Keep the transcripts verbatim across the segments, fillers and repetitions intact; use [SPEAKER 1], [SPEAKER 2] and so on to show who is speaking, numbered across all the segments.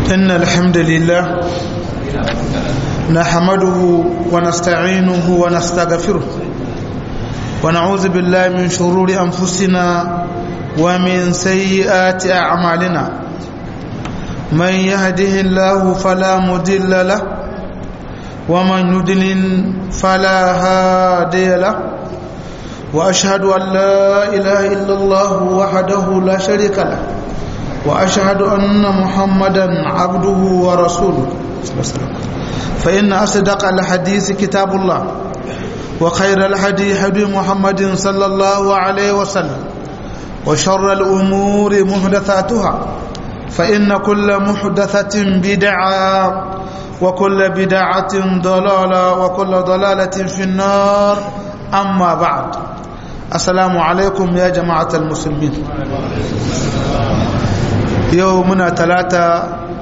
[SPEAKER 1] إن الحمد لله نحمده ونستعينه ونستغفره ونعوذ بالله من شرور أنفسنا ومن سيئات أعمالنا من يهده الله فلا مضل له ومن يضلل فلا هادي له وأشهد أن لا إله إلا الله وحده لا شريك له وأشهد أن محمدا عبده ورسوله فإن أصدق الحديث كتاب الله وخير الهدي هدي محمد صلى الله عليه وسلم وشر الأمور محدثاتها فإن كل محدثة بدعة وكل بدعة ضلالة وكل ضلالة في النار أما بعد السلام عليكم يا جماعة المسلمين يومنا ثلاثة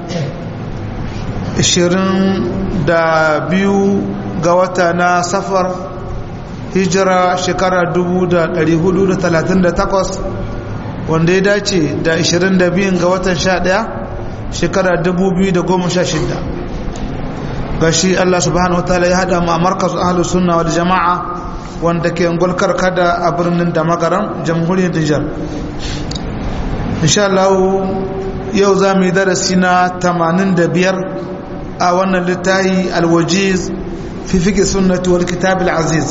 [SPEAKER 1] عشرين دا بيو غواتنا سفر هجرة شكرا دبو دا اليهود دا ثلاثين دا تقص wanda ya dace da ishirin da biyu ga watan sha ɗaya shekara dubu biyu da goma sha shida gashi Allah subhanahu wataala ya hada mu a markazu ahlus sunna wal jama'a wanda ke ngulkar kada a birnin da magaran jamhuriyar Nijar insha Allah yau za mu yi darasi na tamanin da biyar a wannan littafi alwajiz fi fiqh sunnati wal kitab al aziz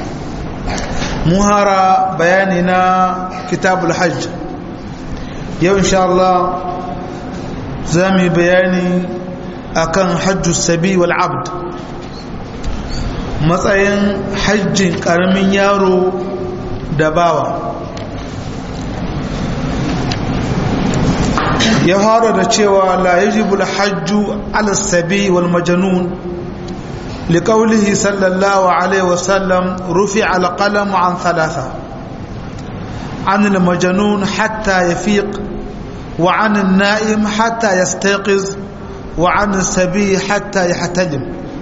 [SPEAKER 1] muhara bayani na kitabul hajj yau insha Allah za mu yi bayani akan hajjus sabi wal abd matsayin hajjin karamin yaro da bawa ya fara da cewa la yajibu al hajju ala sabi wal majnun لقوله صلى الله عليه وسلم رفع القلم عن ثلاثة عن المجنون حتى يفيق وعن النائم حتى يستيقظ وعن السبي حتى يحتلم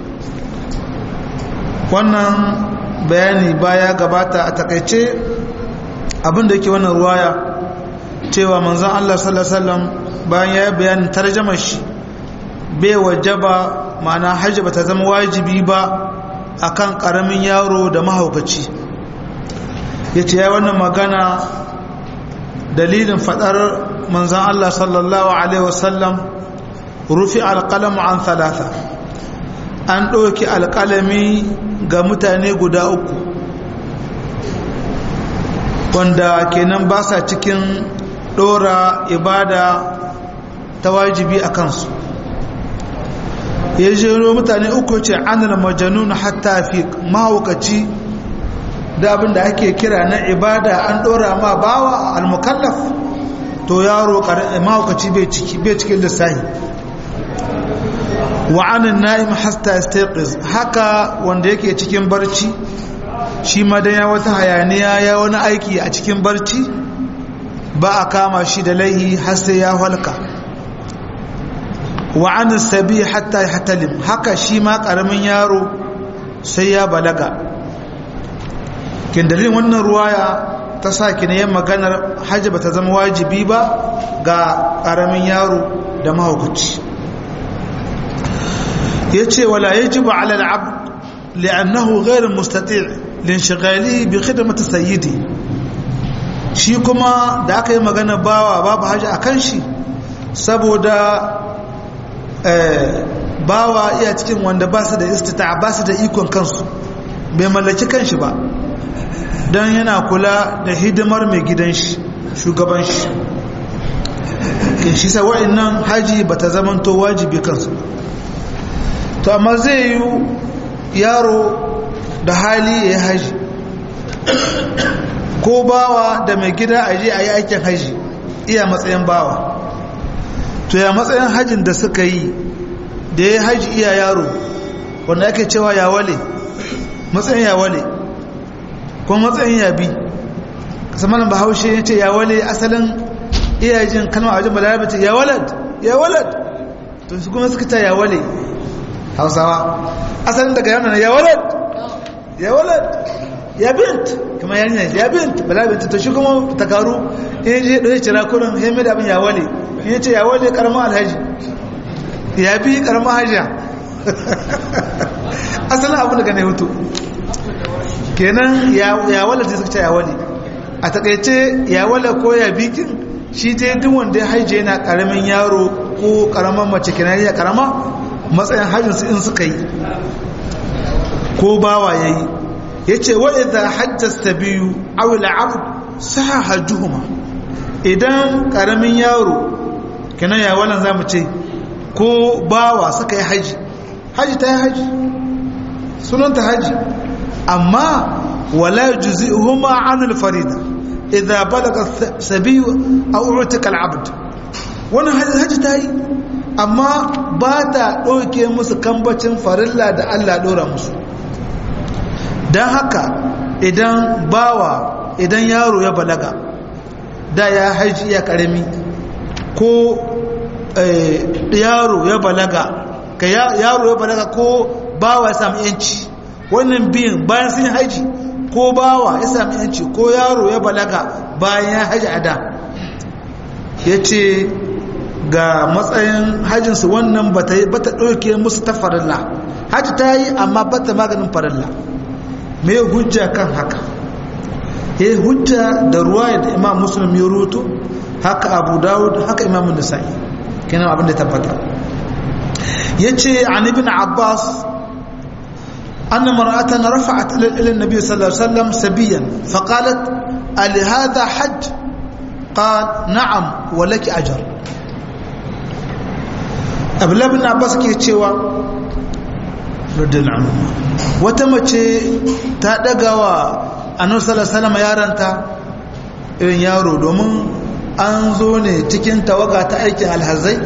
[SPEAKER 1] wannan bayani baya gabata a takaice abinda yake wannan ruwaya cewa manzon Allah sallallahu alaihi wasallam bayan ya bayanin tarjumar shi bai wajaba ma'ana hajji ba ta zama wajibi ba akan karamin yaro da mahaukaci yace ya wannan magana dalilin fadar manzon Allah sallallahu alaihi wasallam rufi alqalamu an thalatha an doki alqalami ga mutane guda uku wanda kenan ba sa cikin dora ibada ta wajibi akan su ya jero mutane uku ce anil majanun hatta fi mahaukaci da abin da ake kira na ibada an dora ma bawa al-mukallaf to yaro mahaukaci bai ciki bai cikin lissahi wa anin na'im hatta yastaqiz haka wanda yake cikin barci shi ma dan ya wata hayaniya ya wani aiki a cikin barci ba a kama shi da laihi har sai ya halka wa anin sabi hatta yahtalim haka shi ma karamin yaro sai ya balaga kin dalilin wannan ruwaya ta saki ne maganar hajji bata zama wajibi ba ga karamin yaro da mahaukaci yace wala yajibu ala al-abd li'annahu ghayr mustati' linshghalihi bi khidmati sayyidi shi kuma da aka yi magana bawa babu haji akan shi saboda bawa iya cikin wanda ba su da istita ba su da ikon kansu bai mallaki kanshi ba don yana kula da hidimar mai gidan shi shugaban shi in shi sa wa'annan haji ba ta zamanto wajibi kansu to amma zai yi yaro da hali ya yi haji ko bawa da mai gida a je a yi aikin haji iya matsayin bawa to ya matsayin hajjin da suka yi da ya haji iya yaro wanda ake cewa ya wale matsayin ya wale kuma matsayin ya bi samanin bahaushe ya ce ya wale asalin iyajin kalmar a wajen balarabe ce ya walad ya walad to su kuma suka ta ya wale hausawa asalin daga yana ya walad ya walad ya bint kuma yarinya ya bint balarabe to shi kuma takaru in je ɗaya cira kurin hemi da abin ya wale in ce ya wale karamin alhaji ya bi karamar hajja asalin abu daga ne hutu kenan ya wala ta suka ce ya wale a takaice ya wala ko ya bikin shi ta yi wanda ya haije yana karamin yaro ko karamin mace kenan ya karama matsayin hajjinsu in suka yi ko bawa ya yi ya ce wa idan hajjasta biyu awila abu sa hajjuhuma idan karamin yaro kenan ya walan za mu ce ko bawa suka yi haji haji ta yi haji sunanta haji amma wala juzihuma anil farida idza balaga sabiyu aw utika al-abd wannan haji ta yi amma ba ta ɗauke musu kambacin farilla da Allah ɗora musu don haka idan bawa idan yaro ya balaga da ya haji ya karami ko yaro ya balaga ka yaro ya balaga ko bawa ya samu yanci wannan biyan bayan sun haji ko bawa ya samu yanci ko yaro ya balaga bayan ya haji a da ya ce ga matsayin hajjinsu wannan ba ta ɗauke musu ta farilla hajji ta yi amma ba ta maganin farilla mai hujja kan haka ya hujja da ruwaya da imam muslim ya rutu haka abu dawud haka imam nisa'i kenan abin da tabbata ya ce an ibn abbas anna mar'atan rafa'at ila an-nabi sallallahu alaihi wasallam sabiyan faqalat ali hadha hajj qala na'am wa laki ajr abdullahi bin abbas ke cewa radiyallahu anhu wata mace ta dagawa annabi sallallahu alaihi wasallam yaranta irin yaro domin an zo ne cikin tawaga ta aikin alhazai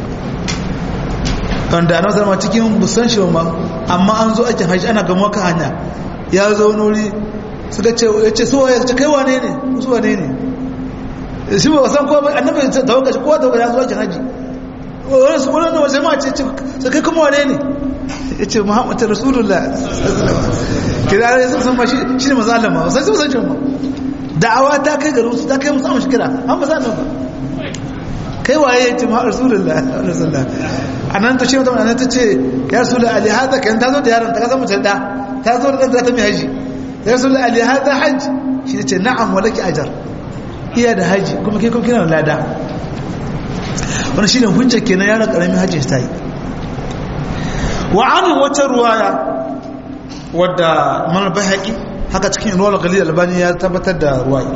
[SPEAKER 1] wanda annabi sallallahu cikin busan shi ma amma an zo aikin haji ana gamo ka hanya ya zo nuri suka ce yace so ya ce kai wane ne su wane ne shi ba san ko annabi tawaga shi ko tawaga ya zo aikin haji wani su wani wajen ma ce su kai kuma wane ne ya ce muhammadu rasulullah kira da sun san ma shi ne mazalama sai su san ma da'awa ta kai garin su ta kai musu amma shi kira an ba zanen ba kai waye ya ce muhammadu rasulullah a nan ta ce mata nan ta ce ya rasulullah ali hada kan ta zo da yaron ta kasa mutum da ta zo da ɗan ta mai haji ya rasulullah ali hada hajji shi ne ce na'am walaki ajar iya da haji kuma kai kuma kina da lada wani shi ne hujjar kenan yaron karamin hajji ta yi wa an wata ruwaya wadda manar bai haƙi haka cikin ruwar galil albani ya tabbatar da ruwaya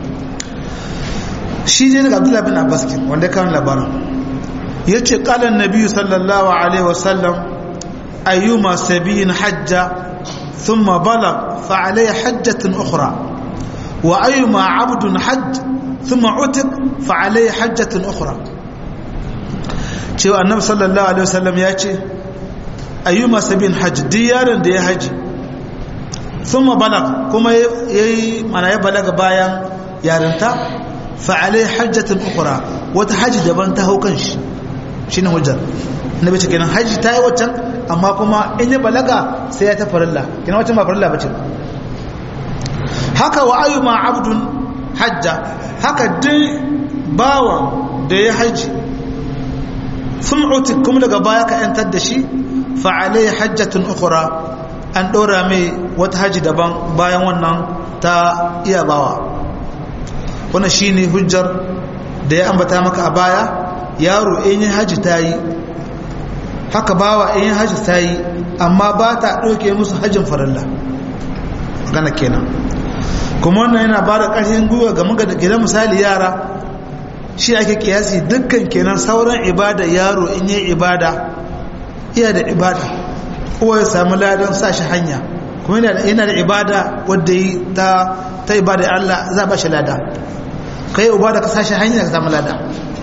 [SPEAKER 1] shi ne daga abdullahi bin abbas kin wanda ya kawo labarin ya ce ƙalan nabi sallallahu alaihi wasallam ayyuma sabiyin hajja thumma balag fa alai hajjatin ukhra wa ayyuma abdun hajj thumma utik fa alai hajjatin ukhra cewa annabi sallallahu alaihi wasallam ya ce ayyuma sabin hajj duk yaron da ya haji thumma balag kuma yayi mana ya balaga bayan yarinta fa alai hajjatin ukhra wata haji daban ta hau kanshi shine hujjar annabi ce kenan haji ta yi waccan amma kuma in ya balaga sai ya ta farilla kenan waccan ba farilla bace haka wa ayyuma abdun hajja haka duk bawa da ya haji sun utik kuma daga baya ka yantar da shi fa'alai hajjatun ukura an ɗora mai wata haji daban bayan wannan ta iya bawa wannan shi ne hujjar da ya ambata maka a baya yaro in yi haji ta yi haka bawa in yi haji ta yi amma ba ta ɗauke musu hajjin farilla gana kenan kuma wannan yana ba da ƙarfin gwiwa ga muka da gidan misali yara shi ake kiyasi dukkan kenan sauran ibada yaro in yi ibada iya da ibada kowa ya samu ladan sa shi hanya kuma yana da ibada wadda yi ta ta ibada Allah za ba shi lada kai ibada ka sa shi hanya ka samu lada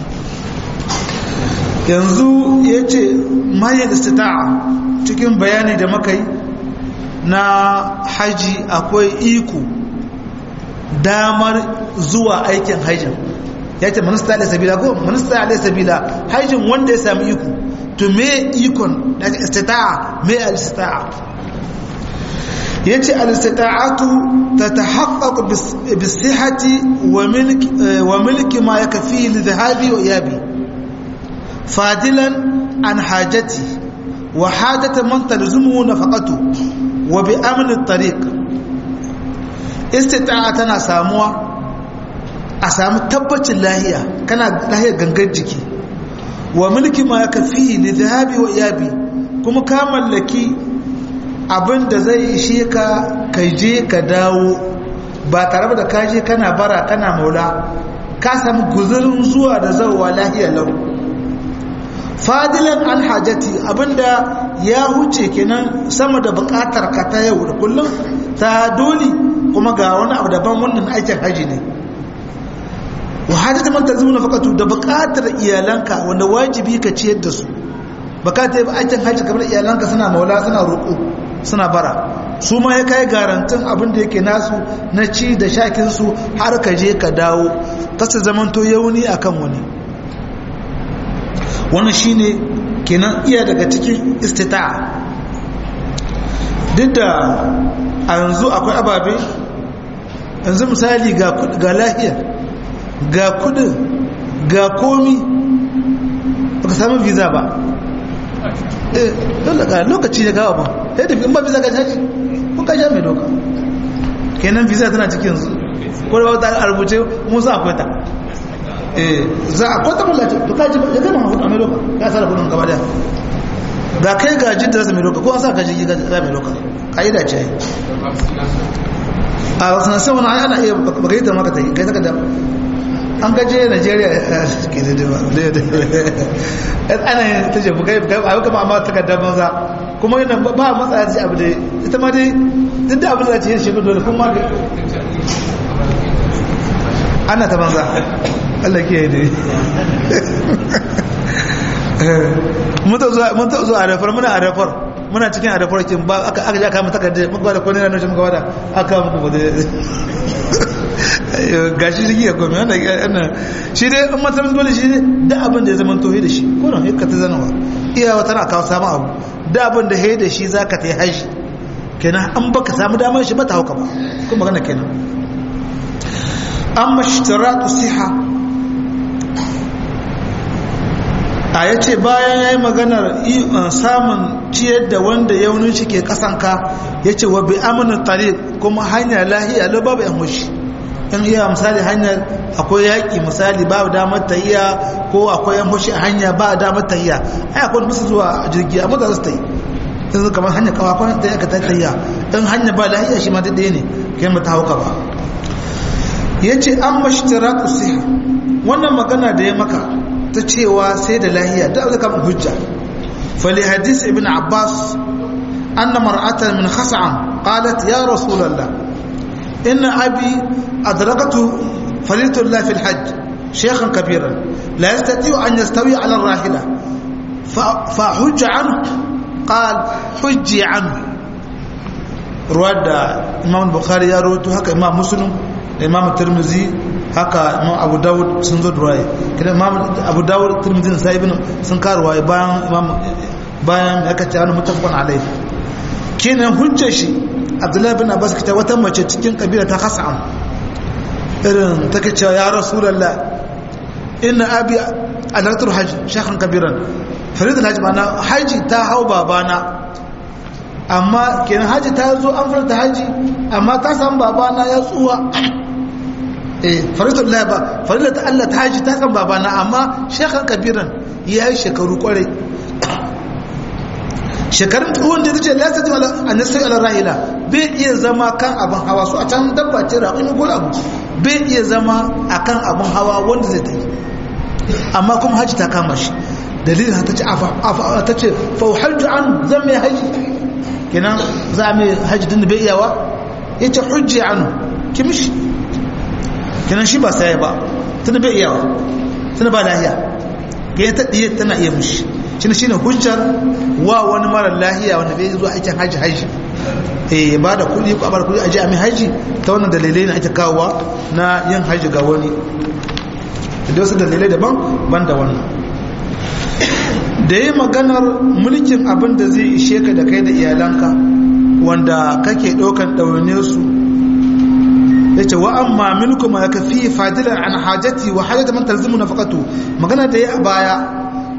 [SPEAKER 1] yanzu ya ce mayan istita'a cikin bayani da muka yi na haji akwai iko damar zuwa aikin hajjin ya ce minista alai sabila ko minista alai sabila hajjin wanda ya sami iko to me ikon da istita'a me al-istita'a yace al-istita'atu tatahaqqaqu bis-sihhati wa milki wa milki ma yakfi li dhahabi wa iyabi fadilan an hajati wa hajata man talzumu nafaqatu wa bi amn at-tariq istita'a tana samuwa a samu tabbacin lahiya kana lahiyar gangan jiki wa mulki ma yakfi li dhahabi wa iyabi kuma ka mallaki abinda zai ishe ka kai je ka dawo ba tare da kaje kana bara kana maula ka samu guzurin zuwa da zawa lahiya lau fadilan an hajati abinda ya huce kenan sama da bukatar ka ta yau da kullum ta dole kuma ga wani abu daban wannan aikin haji ne wa hajata man talzimu nafaqatu da bukatar iyalanka wanda wajibi ka ciyar da su bukatar aikin haji kamar iyalanka suna maula suna roƙo suna bara su ma ya kai garantin abin da yake nasu na ci da shakin su har ka je ka dawo ta su zamanto yauni akan wani wannan shine kenan iya daga cikin istita'a duk da a yanzu akwai ababe yanzu misali ga ga lahiya ga kudin ga komi baka samu visa ba eh dole ga lokaci ya gawa ba sai da in ba visa ga haji kun ka sha mai doka kenan visa tana cikin su ko ba ta rubuce mun sa akwai ta eh za a kwata mullaci to kaji ya gama hudu a mai doka ya sa kudin gaba daya ga kai ga jidda sa mai doka ko an sa ka ji ga mai doka kaida ce a wasu sai wani ana iya baka yi ta maka ta yi kai ta kada an gaje Najeriya ke da ana yin ta jefu kai a kama amma takardar banza kuma yana ba a matsaya da abu da ita ma dai duk da abin da ce shi dole kuma da ana ta banza Allah ke yi mun ta zuwa a rafar muna a rafar muna cikin a rafar kin ba aka aka ja kama takardar muka da kwanin ranar shi muka wada aka muku ba gashi shi ya kome wanda yana shi dai in matar dole shi da abin da ya zama tohe da shi ko nan ka ta zanawa iyawa tana kawo samun abu da abin da ya da shi za ka ta yi haji kenan an baka samu damar shi ba ta hauka ba kuma magana kenan an mashtaratu siha a ya ce bayan ya yi maganar samun ciyar da wanda yaunin shi ke kasanka ya ce wa bi aminin tare kuma hanya lahiya lo babu yan hushi in iya misali hanyar akwai yaƙi misali ba damar tahiya ko akwai yan hushi a hanya ba damar tahiya ai akwai musu zuwa jirgi amma za su ta yi in kamar hanyar kawakon da ya ka tahiya in hanya ba lahiya shi ma ta ɗaya ne kai mata hauka ba ya ce an mashtiratu siha wannan magana da ya maka ta cewa sai da lahiya da aka kama hujja fali hadis ibn abbas anna mar'atan min khas'am qalat ya rasulullah inna abi adrakatu falitu la fi alhajj shaykhan kabiran la yastati an yastawi ala arrahila fa hujja anhu qal hujji anhu ruwada imam bukhari ya rawaito haka imam muslim da imam tirmidhi haka imam abu dawud sun zo duwaye kada imam abu dawud tirmidhi sai ibn sun karuwaye bayan imam bayan aka ce wani mutafaqan alai kenan hujjar shi abdullahi bin abbas kita wata mace cikin kabila ta khas'am irin take cewa ya rasulullah inna abi adratul hajj shaykhan kabiran faridul hajj mana haji ta hau babana amma kenan haji ta zo an farta haji amma ta san babana ya tsuwa eh faridul la ba faridul ta Allah ta haji ta san babana amma shaykhan kabiran yayi shekaru kware shekarun tsohon da ce lasa ji a nasai ala rahila bai iya zama kan abin hawa su a can dabba ce raƙin ko abu bai iya zama a kan abin hawa wanda zai ta yi amma kuma haji ta kama shi dalilin ta ce ta ce fauhajju an zan mai haji kenan za a mai haji din da bai iyawa ya ce hujji an kimishi kenan shi ba sai ba tana bai iyawa tana ba lahiya kenan ta ɗiye tana iya mishi shine shine hujjar wa wani mara lahiya wanda bai zuwa aikin haji haji eh ba da kudi ko abar kudi aje a mai haji ta wannan dalilai ne ake kawowa na yin haji ga wani da wasu dalilai daban ban da wannan da yi maganar mulkin abin da zai ishe ka da kai da iyalanka wanda kake ɗaukan ɗaune su ya ce wa amma milku ma ka fi fadilan an hajati wa hajjata man talzimu nafaqatu magana da ya a baya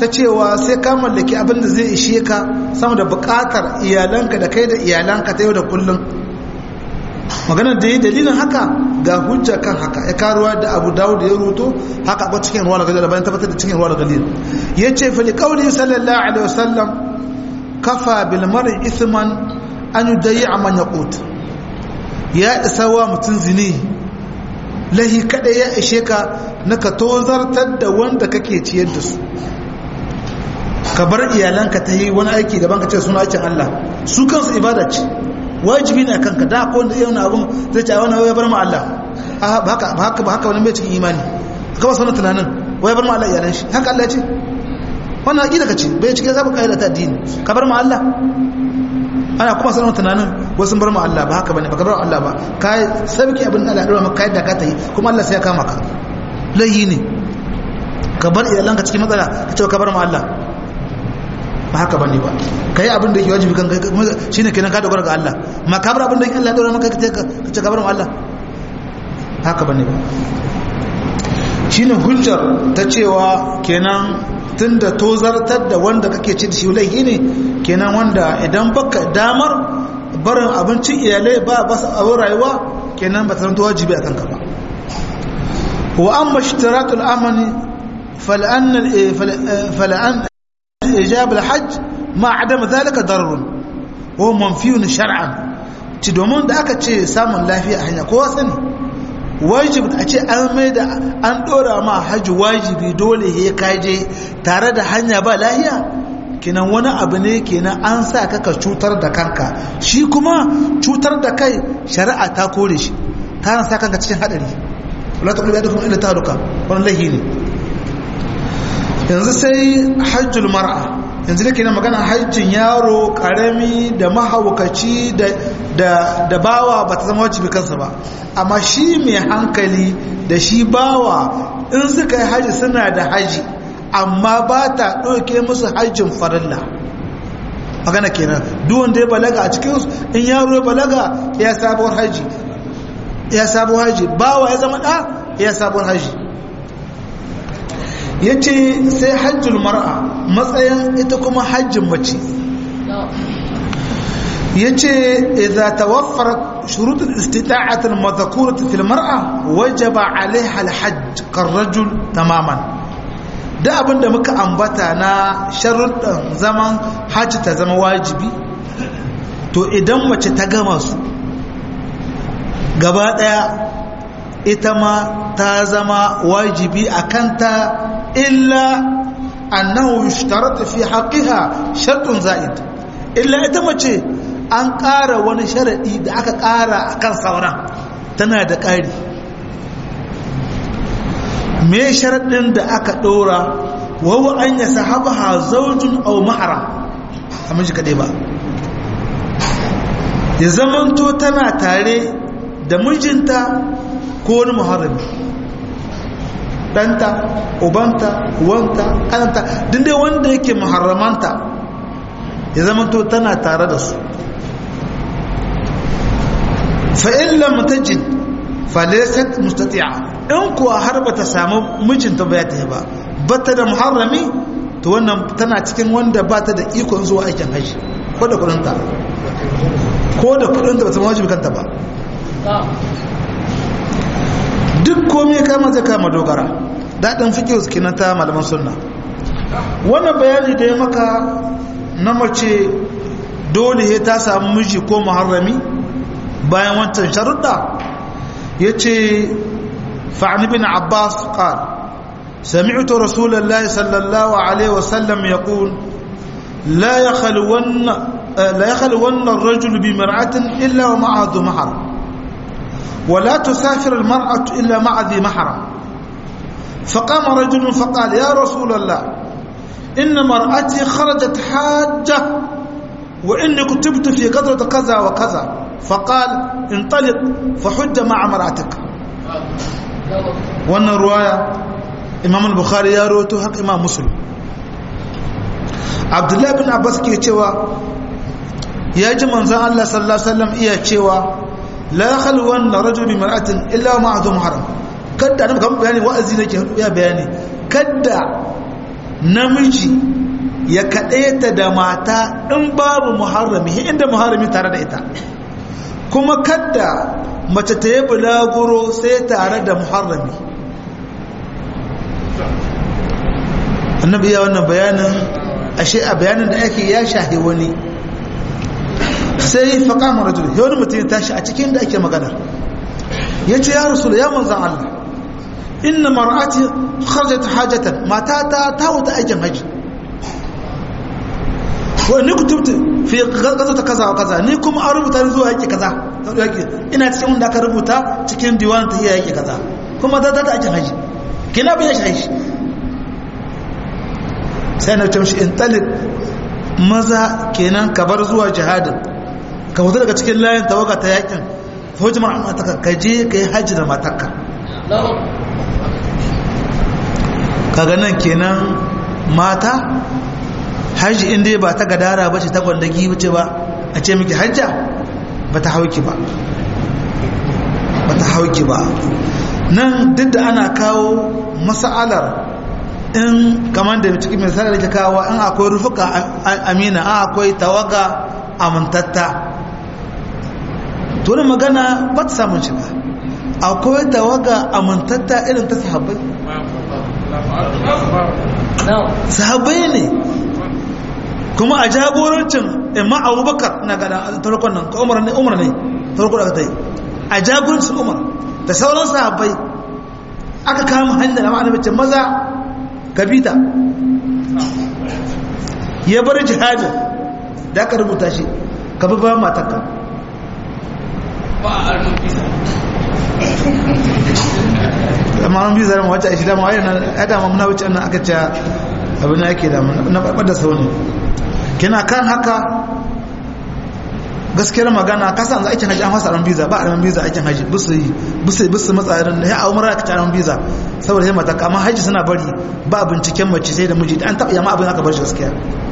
[SPEAKER 1] ta cewa sai ka mallaki abin da zai ishe ka sama da bukatar iyalanka da kai da iyalanka ta yau da kullum. Maganar da yi dalilin haka ga hujja kan haka ya karuwa da Abu Dawud da ya ruto haka ba cikin ruwa da bayan tabbatar da cikin ruwa da galil yace fa li qawli sallallahu alaihi wasallam kafa bil mar'i ithman an yudayya man yaqut ya isawa mutun zini lahi kada ya ishe ka naka tozartar da wanda kake ciyar da su ka bar iyalanka ta yi wani aiki daban ka ce suna aikin Allah su kansu ibada ce wajibi ne kanka da ko wanda yana abun zai ce wani ya bar mu Allah a ba haka ba haka ba haka wani bai cikin imani ka ba sanin tunanin wai bar mu Allah iyalan shi haka Allah ya ce wannan aqida kace bai cikin zabu kaida ta addini ka bar mu Allah ana kuma sanin tunanin wasu bar mu Allah ba haka bane ba ka bar Allah ba kai sabki abin Allah da maka kaida ka ta yi kuma Allah sai ya kama ka layi ne ka bar iyalanka cikin matsala ka ce ka bar mu Allah ba haka bane ba kai abin da yake wajibi kan shine kenan ka dogara ga Allah ma ka bar abin da Allah ya dora maka kace kace ka bar mu Allah haka bane ba shine hujjar ta cewa kenan tunda tozartar da wanda kake ci da shi laifi ne kenan wanda idan baka damar barin abincin iyalai ba ba abin rayuwa kenan ba ta zanto wajibi akan ka ba wa amma ishtiratul amani fal'an fal'an ijab al-hajj ma adam zalika darrun wa manfiyun shar'an ci domin da aka ce samun lafiya a hanya kowa sani wajibi a ce an mai da an dora ma hajji wajibi dole ya kaje tare da hanya ba lafiya kenan wani abu ne kenan an sa ka ka cutar da kanka shi kuma cutar da kai shari'a ta kore shi ta sa kanka cikin hadari wala taqulu yadakum illa taruka wannan lahi ne yanzu sai hajjul mar'a yanzu nake na magana hajjin yaro karami da mahaukaci da da da bawa ba ta zama wajibi kansa ba amma shi mai hankali da shi bawa in suka yi haji suna da haji amma ba ta ɗauke musu hajjin farilla magana kenan duk wanda ya balaga a cikin in yaro ya balaga ya sabuwar haji ya sabuwar haji bawa ya zama ɗa ya sabuwar haji ya ce sai hajjul mar'a matsayin ita kuma hajjin mace ya ce idza tawaffarat shurut al-istita'at al-madhkurat fi al-mar'a wajaba 'alayha al-hajj karrajul tamaman da abinda muka ambata na sharuɗan zaman hajji ta zama wajibi to idan mace ta gama su gaba daya ita ma ta zama wajibi akanta illa annahu yushtaratu fi haqqiha shartun za'id illa ita mace an ƙara wani sharadi da aka ƙara akan sauran tana da ƙari me sharadin da aka ɗora wawa an ya sahabaha zawjun aw mahram amma shi kadai ba ya zamanto tana tare da mijinta ko wani muharrami ɗanta ubanta uwanta kananta din dai wanda yake muharramanta ya zama to tana tare da su fa in lam tajid fa laysat mustati'a in kuwa har bata samu mijinta ba ya ta ba bata da muharrami to wannan tana cikin wanda bata da ikon zuwa aikin haji ko da kudinta ko da kudinta bata wajibi kanta ba duk komai kama zai kama dogara daɗin fiƙe suke na ta malaman sunna wannan bayani da ya maka na mace dole ya ta samu miji ko muharrami bayan wancan sharuɗa ya ce fa'ani bin abbas ƙar sami'utu rasulallah sallallahu alaihi wasallam ya ƙun la ya khalwannan rajul bi mar'atin illa wa ma'adu mahar ولا تسافر المرأة إلا مع ذي محرم فقام رجل فقال يا رسول الله إن مرأتي خرجت حاجة وإني كتبت في قدرة كذا وكذا فقال انطلق فحج مع مرأتك وأن الرواية إمام البخاري يروته حق إمام مسلم عبد الله بن عباس كي يتشوى يا جماعة الله صلى الله عليه وسلم إيا يتشوى la khalwan rajul bi mar'atin illa ma'ahu muharram kadda nan kan bayani wa'azi nake ya bayani kadda namiji ya kaɗaita da mata in babu muharrami inda muharrami tare da ita, kuma kadda mace ta yi bulaguro sai tare da muharrami. annabi ya wannan bayanin, ashe a bayanin da ake ya shahi wani. sai faƙamar rajul ya wani mutum ya tashi a cikin da ake magana, ya ce ya rasu ya manzan Allah, inna mar'ati kharajat hajatan, matata ta wuta aikin haji, wa ni kutubtu fi gazata kaza wa kaza, ni kuma an rubuta zuwa yake kaza, ina cikin wanda aka rubuta cikin diwan ta yake kaza, kuma ta ta aikin haji, kina bin shi. sai na tamshi in talib, maza kenan ka bar zuwa jihadin, ka fito daga cikin layin tawaga ta yakin, hujjar mataka ka je ka yi hajji da matakka. kaga nan kenan mata hajji inda ba ta gadara ba ce, ta gwandagi ba ce ba, a ce miki hajja ba ta hauki ba, ba ta hauki ba. nan duk da ana kawo mas'alar in kamar da cikin misali da ke kawo, in akwai rufuka amina, in akwai tawaga amintatta, to magana ba ta samun shiga. akwai tawaga amintatta irin ta sahabbai, sahabbai ne kuma a jagorancin imma abubakar na gada tarkon nan, umar ne umar ne tarkon da ta yi a jagorancin umar da sauran sahabbai, aka kama hanyar amma annabi ce maza kabita, ya bar jihadin da aka rubuta shi ka bi ba matarka. amma an bi zara wacce a shi dama wayan ya dama muna wuce nan aka ce abin da yake dama na babbar da sauni kina kan haka. gaskiyar magana kasan za aikin haji an fasa ran biza, ba a ran biza aikin haji busu yi busu busu matsayin ya a umara ka ran biza saboda sai mata, amma haji suna bari ba binciken mace sai da miji, an taba yamma abin aka bar shi gaskiya,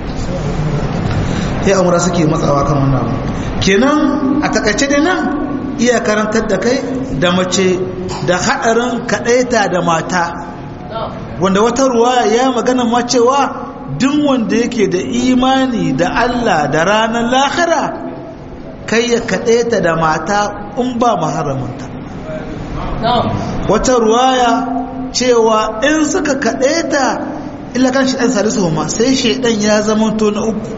[SPEAKER 1] ya umara suke matsawa kan wannan abu. kenan a takaice dai nan iya karantar da kai da mace da hadarin kadaita da mata, wanda wata ruwaya ya magana ma cewa duk wanda yake da imani da Allah da ranar lahira kai ya kadaita da mata in ba maharaminta. wata ruwaya cewa in suka kadaita illa kan shi dan salisu ma sai shedan ya zama to na uku,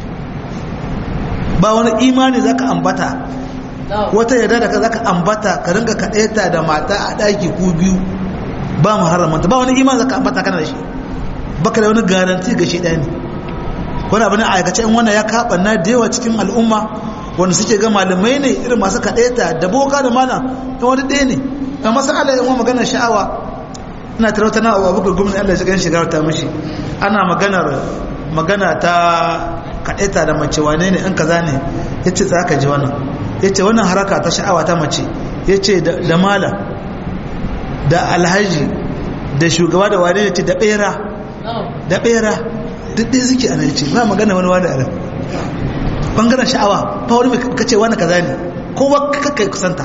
[SPEAKER 1] ba wani imani zaka ambata, wata yadda da ka zaka ambata ka ringa kadaita da mata a daki ku biyu ba muharramanta, ba wani imani zaka ambata kana da shi, baka da wani garanti ga shedani. wani abu ne a aikace in wannan ya kaba na da yawa cikin al'umma wanda suke ga malamai ne irin masu kadaita da boka da mana in wani ɗaya ne. a masala yin wa maganar sha'awa, ina tarauta na abu abubuwan gwamnati Allah ya shigar ta mishi, ana maganar magana ta kadaita da mace wane ne in kaza ne, yace za ka ji wannan, yace wannan haraka ta sha'awa ta mace, yace da malam da alhaji da shugaba da wane ne, ce da bera da bera duk ɗaya suke a nan, ce ba magana wani wani a nan bangaren sha'awa, ba wani mai kace wani kaza ne, kowa kakka kusanta,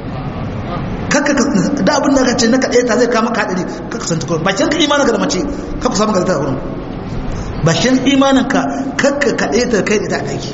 [SPEAKER 1] da abin da ka ce na kaɗe ta zai kama kaɗari ka kusanta kuma bakin ka imanin ka da mace ka kusa maka ta wurin, bakin imanin ka kakka kaɗe ta kai da ta ɗaki.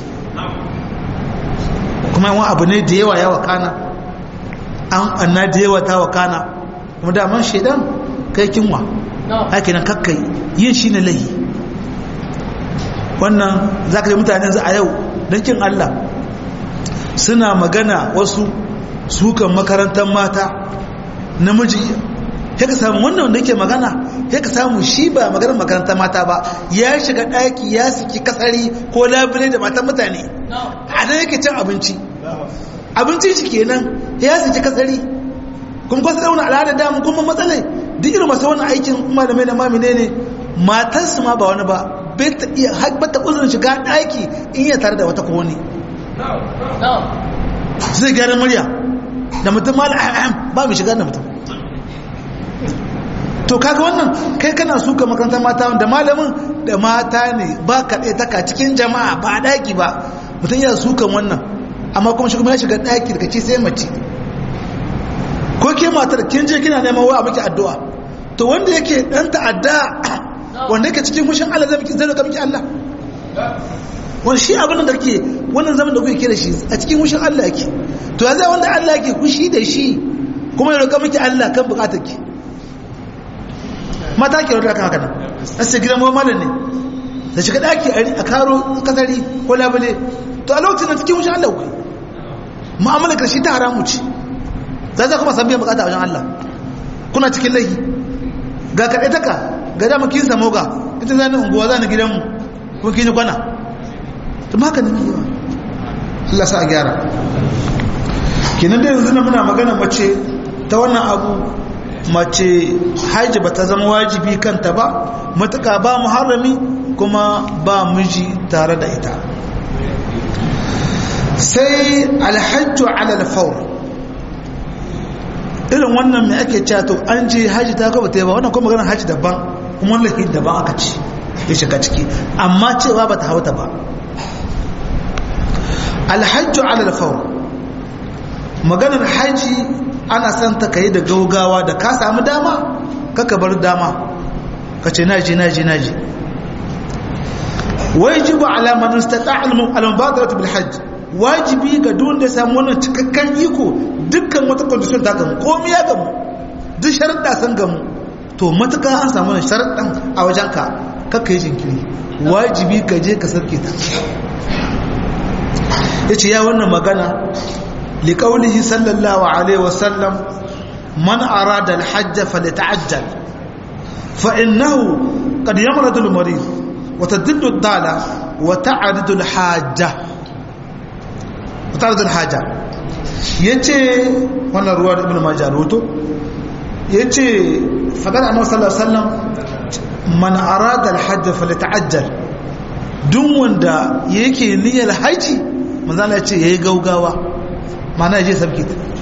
[SPEAKER 1] kuma yawan abu ne da yawa ya wakana, an anna da yawa ta wakana, kuma daman shaidan kai kinwa haka nan kakka yin shi ne lahi. wannan za ka yi mutane za a yau don kin Allah suna magana wasu sukan makarantar mata namiji, ya ka samu wannan wanda yake magana ya ka samu shi ba maganar makarantar mata ba, ya shiga ɗaki ya saki kasari ko labule da matan mutane a nan yake cin abinci, abincin shi kenan ya saki kasari, kuma kwasa da wani al'adar damu kuma matsalai duk irin masu wani aikin malamai da mamine ne matarsu ma ba wani ba bai ta iya haɓata uzurin shiga ɗaki in yi tare da wata kowani zai gyara murya da mutum ma al'aham ba mai shiga da mutum. to kaga wannan kai kana suka makarantar mata da malamin da mata ne ba kaɗai taka cikin jama'a ba a ɗaki ba, mutum yana sukan wannan amma kuma shi kuma ya shiga ɗaki daga ce sai mace, ko ke matar kin je kina neman wa a miki addu'a, to wanda yake ɗan ta'adda wanda yake cikin hushin Allah zai zai roƙa miki Allah wani shi abin da ke wannan zaman da kuke kira shi a cikin hushin Allah yake to ya zai wanda Allah yake hushi da shi kuma ya roƙa miki Allah kan bukatar ki mata ke roƙa haka nan sai gidan mu malam ne da shiga daki a karo kasari ko labule to a lokacin da cikin hushin Allah ku mu'amala karshe ta haramu ce za za kuma san biyan bukata wajen Allah kuna cikin laifi ga kaɗai taka ga dama kin samu ga ita za ni unguwa za ni gidanmu kuma kin yi kwana to haka ne yawa Allah sa a gyara kinan da yanzu muna magana mace ta wannan abu mace haji ba ta zama wajibi kanta ba matuka ba muharrami kuma ba miji tare da ita sai alhajju ala alfawr irin wannan mai ake cewa to an je haji ta ko bata yi ba wannan kuma maganar haji daban kuma lahi daban aka ci ya shiga ciki amma cewa bata hauta ba alhajju ala alfawr maganar haji ana son ta kai da gaugawa da ka samu dama kaka bar dama ka ce naji naji naji wajibu ala man istata'a al-mubadaratu bil hajj wajibi ga duk da samu wannan cikakken iko dukkan wata condition ta gamu komai ya gamu duk sharuɗa sun gamu to matuka an samu wannan sharuɗan a wajenka kakka yi jinkiri wajibi ka je ka sarke ta yace ya wannan magana liqaulihi sallallahu alaihi wasallam man arada al-hajj falyata'ajjal fa innahu qad yamradu al-marid wa tadillu ad-dala wa ta'ridu al-hajja ta'ridu al-hajja yace wannan ruwa da ibnu majah rawato yace fadar annabi sallallahu alaihi wasallam man arada al-hajj falyata'ajjal duk wanda yake niyyar haji manzo Allah yace yayi gaugawa mana yaje sabki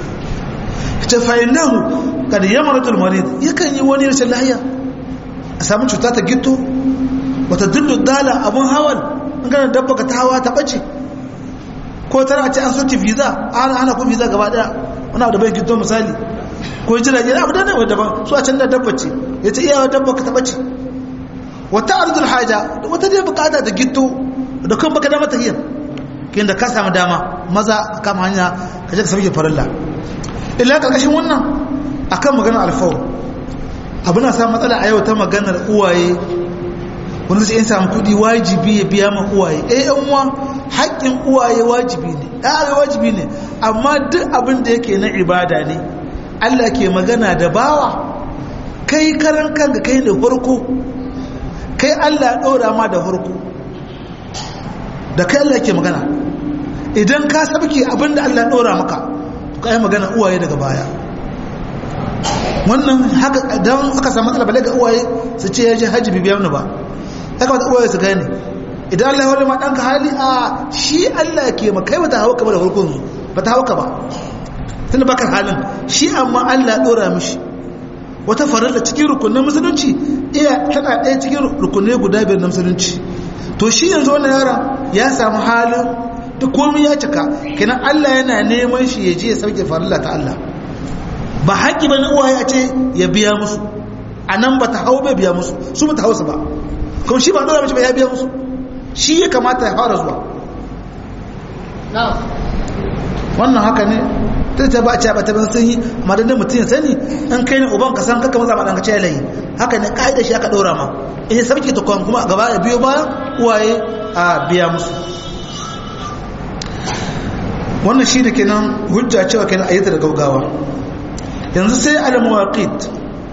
[SPEAKER 1] ta fa innahu kad yamratu al-marid yakan yi wani rashin lafiya a samu cuta ta gitto wata dillu dala abun hawal an gana dabba ka ta hawa ta bace ko tana ce an soki visa ana ana ko visa gaba daya wani abu da bai gitto misali ko jirage abu da ne wanda ba su a can da dabba ce yace iya dabba ka ta bace wata ardul haja wata dai bukata da gitto da kan baka da mata hiyar kin da ka samu dama maza kama hanya ka je ka sauke farilla illa karkashin wannan akan maganar alfawar abu na samun matsala a yau ta maganar uwaye wanda sai in samu kudi wajibi ya biya ma uwaye eh yan uwa haƙƙin uwaye wajibi ne ɗaya wajibi ne amma duk abin da yake na ibada ne Allah ke magana da bawa kai karan kanka kai da farko kai Allah ya ɗora ma da farko da kai Allah ke magana idan ka sabke abin da Allah ya ɗora maka ka yi magana uwaye daga baya wannan haka don aka samu matsala bale ga uwaye su ce ya je hajji bibiyar ni ba ya kamata uwaye su gane idan Allah ya wani ma ɗanka hali a shi Allah ke ma kai bata hauka ba da farkon su bata hauka ba tun da bakar halin shi amma Allah ɗora mishi wata farilla cikin rukunin musulunci iya tana ɗaya cikin rukunai guda biyar na musulunci to shi yanzu wannan yaron ya samu halin duk komai ya cika kenan Allah yana neman shi ya je ya sauke farilla ta Allah ba haƙi ba na uwaye a ce ya biya musu a nan ba ta hau bai biya musu su ba ta hausa ba kuma shi ba ɗora mace ba ya biya musu shi ya kamata ya fara zuwa wannan haka ne ta ta ba a ce ba ta ban sun yi amma da mutum ya sani an kai ne uban ka san kakka maza ma ɗan ka ce layi haka ne ƙa'ida shi aka ɗora ma in ya sauke ta kuma gaba ya biyo bayan uwaye a biya musu wannan shi da kenan hujja cewa kenan ayyata da gaugawa yanzu sai al-muwaqit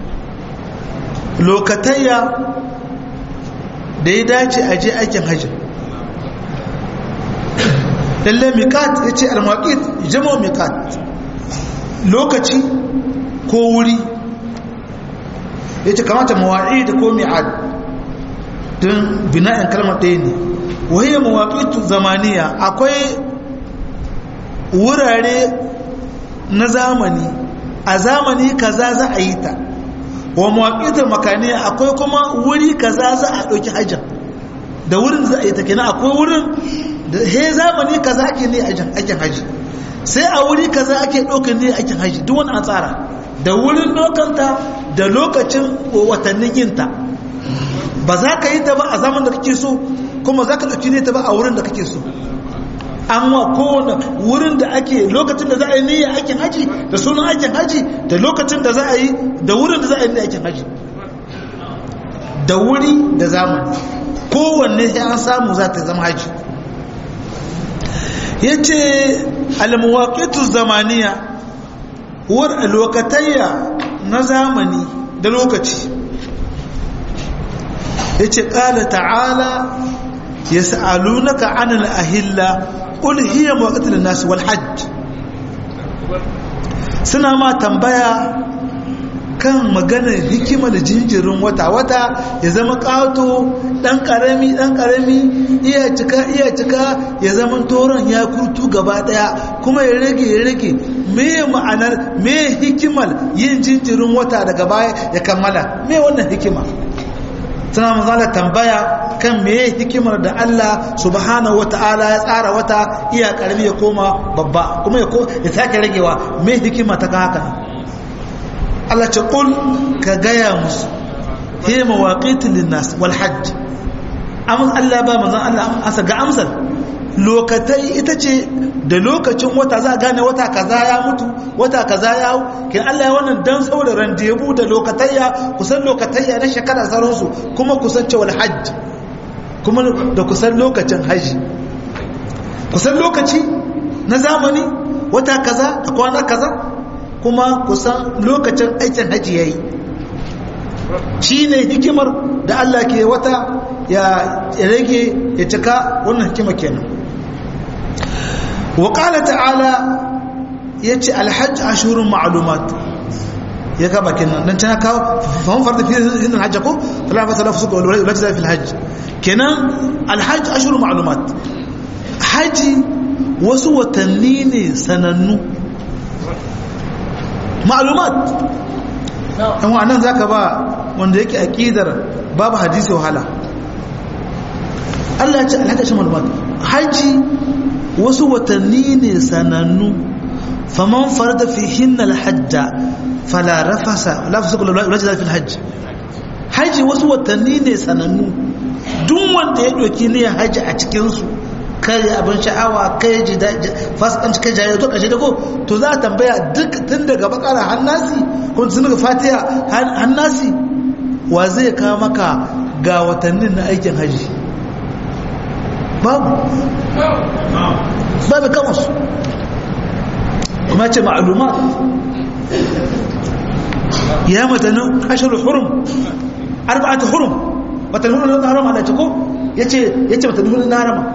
[SPEAKER 1] lokatayya da ya dace a je aikin hajji lalle miqat yace al-muwaqit jama'u miqat lokaci ko wuri yace kamata mawa'id ko mi'ad don bina'in kalmar ɗaya ne wahiyar muwaqitu zamaniya akwai wurare na zamani a zamani kaza za a yi ta wa mawaƙitar makaniya akwai kuma wuri kaza za a ɗauki hajjan da wurin za a yi ta kenan akwai wurin da he zamani kaza ake ne aikin hajji sai a wuri kaza ake ɗaukar ne aikin hajji duk wani an tsara da wurin ɗaukanta da lokacin watannin yinta ba za ka yi ta ba a zaman da kake so kuma za ka ɗauki ne ta ba a wurin da kake so. An wa kowane wurin da ake lokacin da za a yi niyyar aikin haji da sunan aikin haji da lokacin da za a yi da wurin da za a yi niyyar aikin haji da wuri da zamani kowanne sai an samu za ta zama haji. Ya ce almuwaƙitu zamaniya lokatayya na zamani da lokaci. Ya ce ƙala ta'ala ya sa'alunaka anil ahilla qul hiya mawaqitu lin-nas wal hajj. Suna ma tambaya kan maganar hikimar jinjirin wata wata ya zama ƙato ɗan ƙarami ɗan ƙarami iya cika iya cika ya zama toron ya kurtu gaba ɗaya kuma ya rage ya rage me ma'anar me hikimar yin jinjirin wata daga baya ya kammala me wannan hikima. Suna mazala tambaya kan me hikimar da Allah subhanahu wata'ala ya tsara wata iya ƙarami ya koma babba kuma ya sake ragewa me hikima ta haka. Allah ce ƙul ka gaya musu he mawaƙitin linnas wal hajj. Amma Allah ba manzan Allah asa ga amsar lokatai ita ce da lokacin wata za a gane wata kaza ya mutu wata kaza ya hau ke Allah ya wannan dan saboda randebu da lokatayya kusan lokatayya na shekara sauransu kuma kusan ce wal hajj kuma da kusan lokacin haji kusan lokaci na zamani wata kaza a kwana kaza kuma kusan lokacin aikin haji ya yi shi ne hikimar da Allah ke wata ya rage ya cika wannan hikima kenan. wa ƙala ta'ala ya ce alhajj ashurun ma'alumat ya gaba kenan don can kawo fahimtar farta fiye da hindun hajja ko talafa talafa suka wani zafi alhajj kenan alhajj ashurun ma'alumat haji wasu watanni ne sanannu ma'lumat yan wannan zaka ba wanda yake aqidar babu hadisi wahala. Allah ya ce alhaji shi ma'lumat haji wasu watanni ne sanannu faman farada fihin alhajja fala rafasa la fusuka la jazaa fil hajj. Haji wasu watanni ne sanannu duk wanda ya doki ne haji a cikin su kai abin sha'awa kai ji fasikanci kai jaye to kashe da ko to za a tambaya duk tun daga bakara hannasi ko tun daga fatiha hannasi wa zai kawo maka ga watannin na aikin haji babu babu kamar su kuma ce ma'alumat ya matanin ashirin hurum arba'atu hurum matanin hurum na harama da ce ko yace yace matanin hurum na harama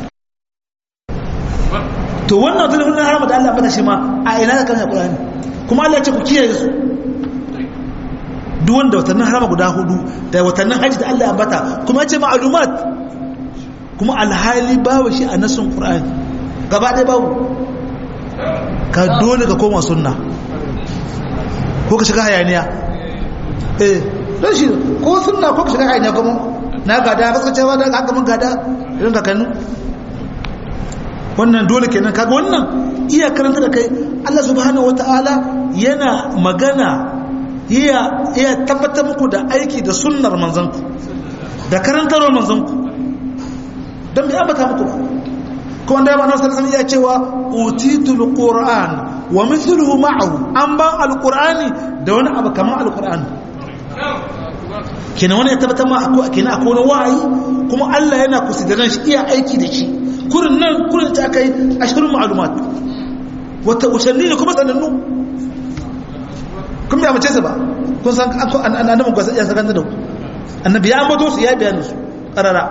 [SPEAKER 1] to wannan wata nufin harama da Allah bata shi ma a ina da kan Qur'ani kuma Allah ya ce ku kiyaye su duk wanda watannin harama guda hudu da watannin haji da Allah ya bata kuma ya ce ma'lumat kuma alhali babu shi a nasin Qur'ani gaba ɗaya babu ka dole ka koma sunna ko ka shiga hayaniya eh don shi ko sunna ko ka shiga hayaniya kuma na gada ba ka cewa da haka mun gada irin ka kanu wannan dole kenan kaga wannan iya karanta da kai Allah subhanahu wataala yana magana iya iya tabbatar muku da aiki da sunnar manzanku da karantarwar manzanku dan bai ambata muku ba ko wanda ba nasu sallallahu ya cewa utitul qur'an wa mithluhu ma'ahu an ba alqur'ani da wani abu kamar alqur'ani kenan wani ya tabbatar ma akwai kenan akwai wani wa'ayi kuma Allah yana kusidaran shi iya aiki da shi kurin nan kurin ta aka yi ashirin ma'alumat wata ushanni ne kuma sanannu kuma ya mace su ba kun san annabin gwasa ya sakanta da ku annabi ya ambato su ya biya su ƙarara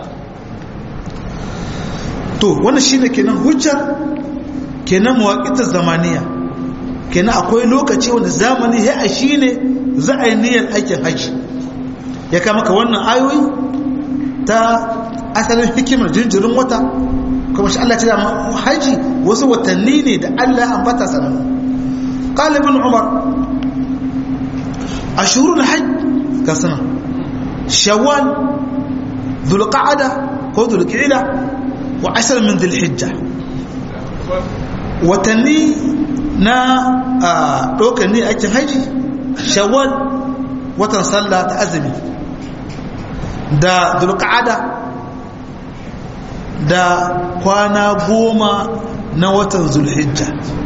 [SPEAKER 1] to wannan shine kenan hujjar kenan mawaƙitar zamaniya kenan akwai lokaci wanda zamani ya a shine za a yi niyyar aikin haji ya kama ka wannan ayoyi ta asalin hikimar jinjirin wata kuma shi Allah ce da haji wasu watanni ne da Allah ambata sanan qala ibn umar ashurul hajj kasana shawwal dhulqa'da ko dhulqa'da wa ashr min dhulhijja watanni na dokan ne aikin haji shawwal watan sallah ta azumi da dulqa'ada da kwana goma na watan zulhijja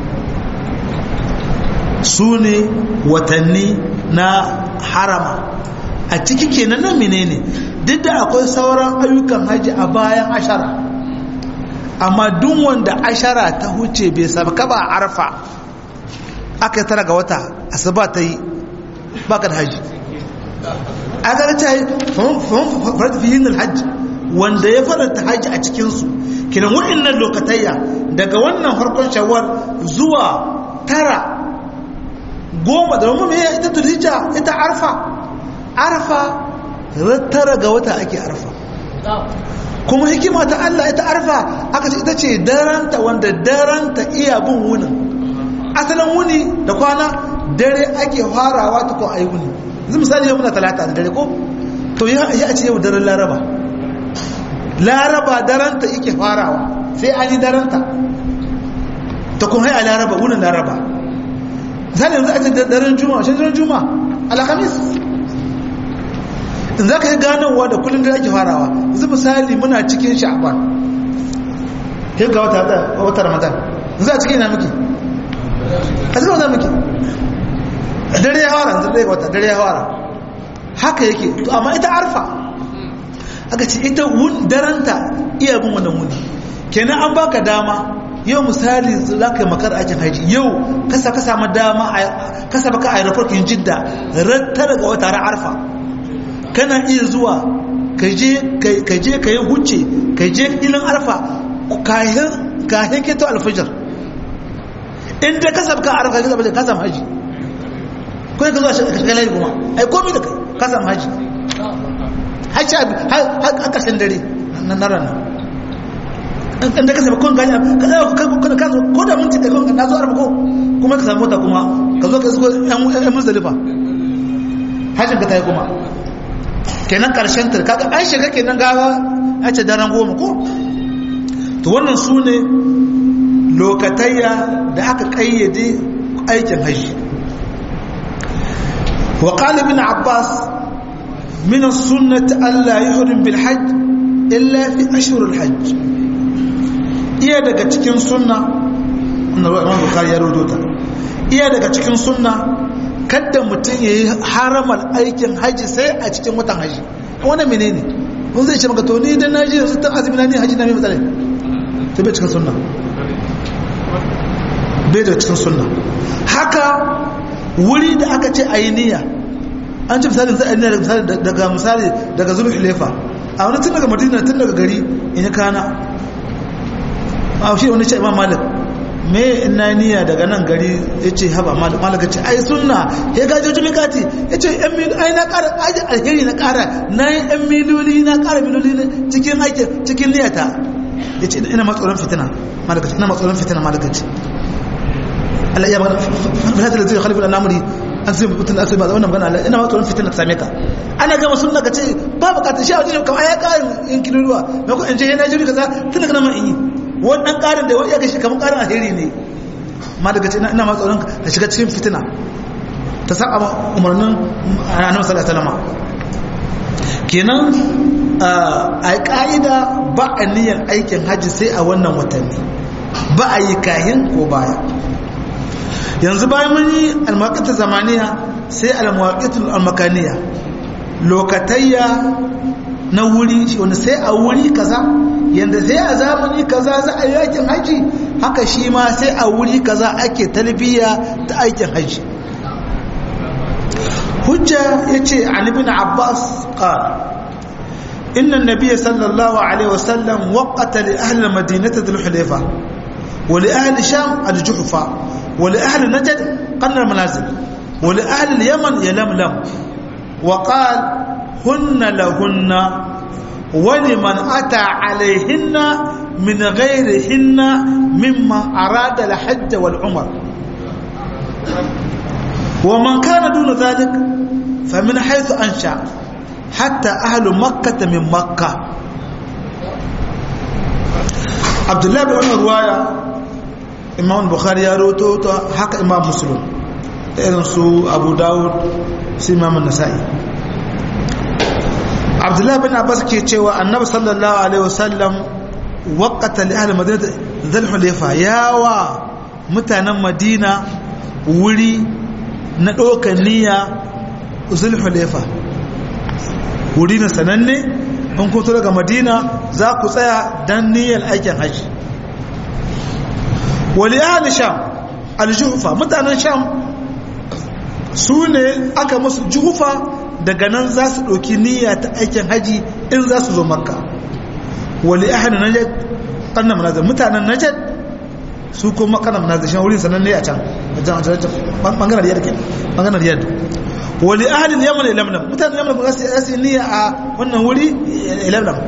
[SPEAKER 1] su ne watanni na harama a ciki kenan nan menene duk da akwai sauran ayyukan haji a bayan ashara amma duk wanda ashara ta huce bai sabka ba arfa aka tara ga wata asuba ta yi baka da haji a ga ta yi farad fi yin alhaji wanda ya faranta haji a cikinsu kinan wa'annan lokatayya daga wannan farkon shawwal zuwa tara goma da wani mai ita tulhijja ita arfa arfa tara ga wata ake arfa kuma hikima ta Allah ita arfa aka ce ita ce daranta wanda daranta iya bin wunin asalin wuni da kwana dare ake farawa ta ko ayi wuni yanzu misali yau muna talata da dare ko to ya ce yau daren laraba laraba daranta yake farawa sai an yi daranta ta kuma hai a laraba wunin laraba zai yanzu a ce daren juma'a shi daren juma'a alhamis in za ka yi ganowa da kullum da ake farawa yanzu misali muna cikin sha'ban yin ga wata ramadan yanzu a cikin ina muke a cikin wata muke dare ya hawara yanzu ɗaya wata dare ya hawara haka yake to amma ita arfa aka ce ita daranta iya bin wannan wuni kenan an baka dama yau misali za ka yi makar aikin haji yau kasa ka samu dama kasa baka a aeroportin jidda rattar ga wata ran arfa kana iya zuwa ka je ka yi huce ka je ilin arfa kahin keto alfajar inda kasa baka a arfa ka samu haji kuma ka zuwa shagalari kuma ai komi da ka samu haji haji a ƙarshen dare na ranar inda ka saba kun gani ka zai ka zo ko da minti da kun na zo arba ko kuma ka samu mota kuma ka zo ka zo yan muzdalifa hajjin ka tayi kuma kenan karshen ta kaga an shiga kenan gawa a ce daren goma ko to wannan su ne lokatayya da aka kayyade aikin haji wa qala ibn abbas min as-sunnah alla yuhrim bil hajj illa fi ashhur al-hajj iya daga cikin sunna wannan ruwa Imam Bukhari ya rubuta iya daga cikin sunna kada mutum yayi haramal aikin haji sai a cikin watan haji wannan menene mun zai ce maka to ni dan naji yanzu ta azumi na ni haji na mai matsala to bai cikin sunna bai da cikin sunna haka wuri da aka ce ayi niyya an ce misali zai niyya daga misali daga Zulhulaifa a wani tun daga Madina tun daga gari in ya kana a shi wani ce Imam Malik me ina niyya daga nan gari yace haba Malik Malik ce ai sunna ya gaje jimi kati yace yan mil ai na ƙara aji alheri na ƙara nayi yan miloli na ƙara miloli cikin aiki cikin niyyata yace ina matsoron fitina Malik ce ina matsoron fitina Malik ce Allah ya magana fa hada zai khalifu al-amri an sai mutun asai ba wannan magana ina matsoron fitina ta same ka ana gama sunna kace ba bukatar shi a wajen kamar ya ƙarin in kiloluwa me ko in je na jiri kaza tun daga nan in yi wannan ƙarin da wani ya gashi kamar ƙarin alheri ne ma daga ce ina ma tsoron ka shiga cikin fitina ta saba umarnin annabi sallallahu alaihi wasallam kenan a ƙa'ida ba a niyyar aikin hajji sai a wannan watanni ba a yi kahin ko baya yanzu bayan mun yi almaƙatar zamaniya sai almaƙatar almakaniya lokatayya na wuri wanda sai a wuri kaza yanda sai a zamani kaza za a yi aikin haji haka shi ma sai a wuri kaza ake talbiya ta aikin haji hujja yace an ibn abbas qala inna an-nabiy sallallahu alaihi wasallam waqata li ahli madinati dhul-hulayfa wa li ahli sham al-juhfa wa li ahli najd qanna al-manazil wa li ahli al-yaman yalamlam wa qala hunna lahunna ولمن أتى عليهن من غيرهن مما أراد الحج والعمر ومن كان دون ذلك فمن حيث أنشأ حتى أهل مكة من مكة عبد الله بن عمر رواية إمام البخاري يروي حق إمام مسلم إنسو أبو داود سي إمام النسائي abdullahi bin abbas ke cewa annabi sallallahu alaihi wasallam waqata li ahli madinati dhul hulayfa yawa mutanen madina wuri na ɗaukar niyya dhul hulayfa wuri na sananne in kun daga madina za ku tsaya dan niyyar aikin haji wali ahli sham al-juhfa mutanen sham su ne aka musu juhufa daga nan za su ɗauki niyya ta aikin haji in za su zo makka wali ahli najd kanna manazir mutanen najd su kuma kanna manazir shan wurin sananne a can bangaren riyad ke bangaren riyad wali ahli yaman lamlam mutanen yaman ba za su niyya a wannan wuri lamlam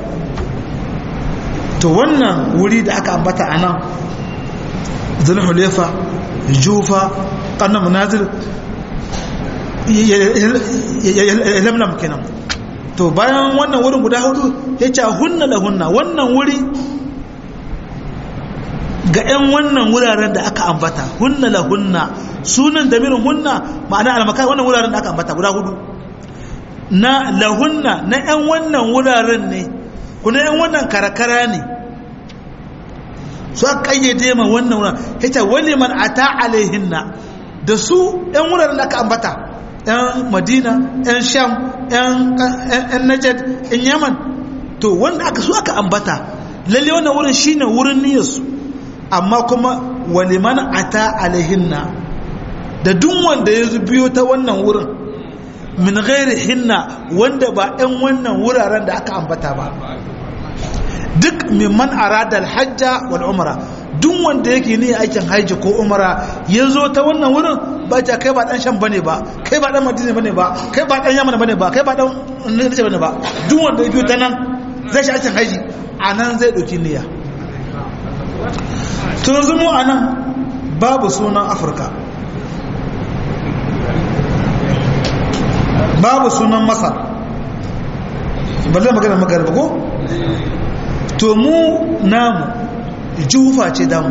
[SPEAKER 1] to wannan wuri da aka ambata anan zulhulayfa jufa kanna manazir lamlam kenan to bayan wannan wurin guda hudu ya ce hunna da hunna wannan wuri ga 'yan wannan wuraren da aka ambata hunna la hunna sunan damirin hunna ma'ana almakai wannan wuraren da aka ambata guda hudu na lahunna na 'yan wannan wuraren ne kuna 'yan wannan karakara ne su aka kayyade ma wannan wuraren ya ce wani man ata alaihinna da su 'yan wuraren da aka ambata yan madina yan sham yan najad yan yaman to wanda aka so aka ambata lalle wannan wurin shine wurin niyyarsu amma kuma waliman ata alaihinna da duk wanda ya biyo ta wannan wurin min ghairi hinna wanda ba yan wannan wuraren da aka ambata ba duk mimman arada alhajja wal umra duk wanda yake ne aikin haji ko umra ya zo ta wannan wurin ba ta kai ba dan sham bane ba kai ba dan madina bane ba kai ba dan yaman bane ba kai ba dan nace bane ba duk wanda ya biyo ta nan zai shi aikin haji anan zai dauki niyya to yanzu mu anan babu sunan afirka babu sunan masar ba zai magana magarba ko to mu namu jufa ce damu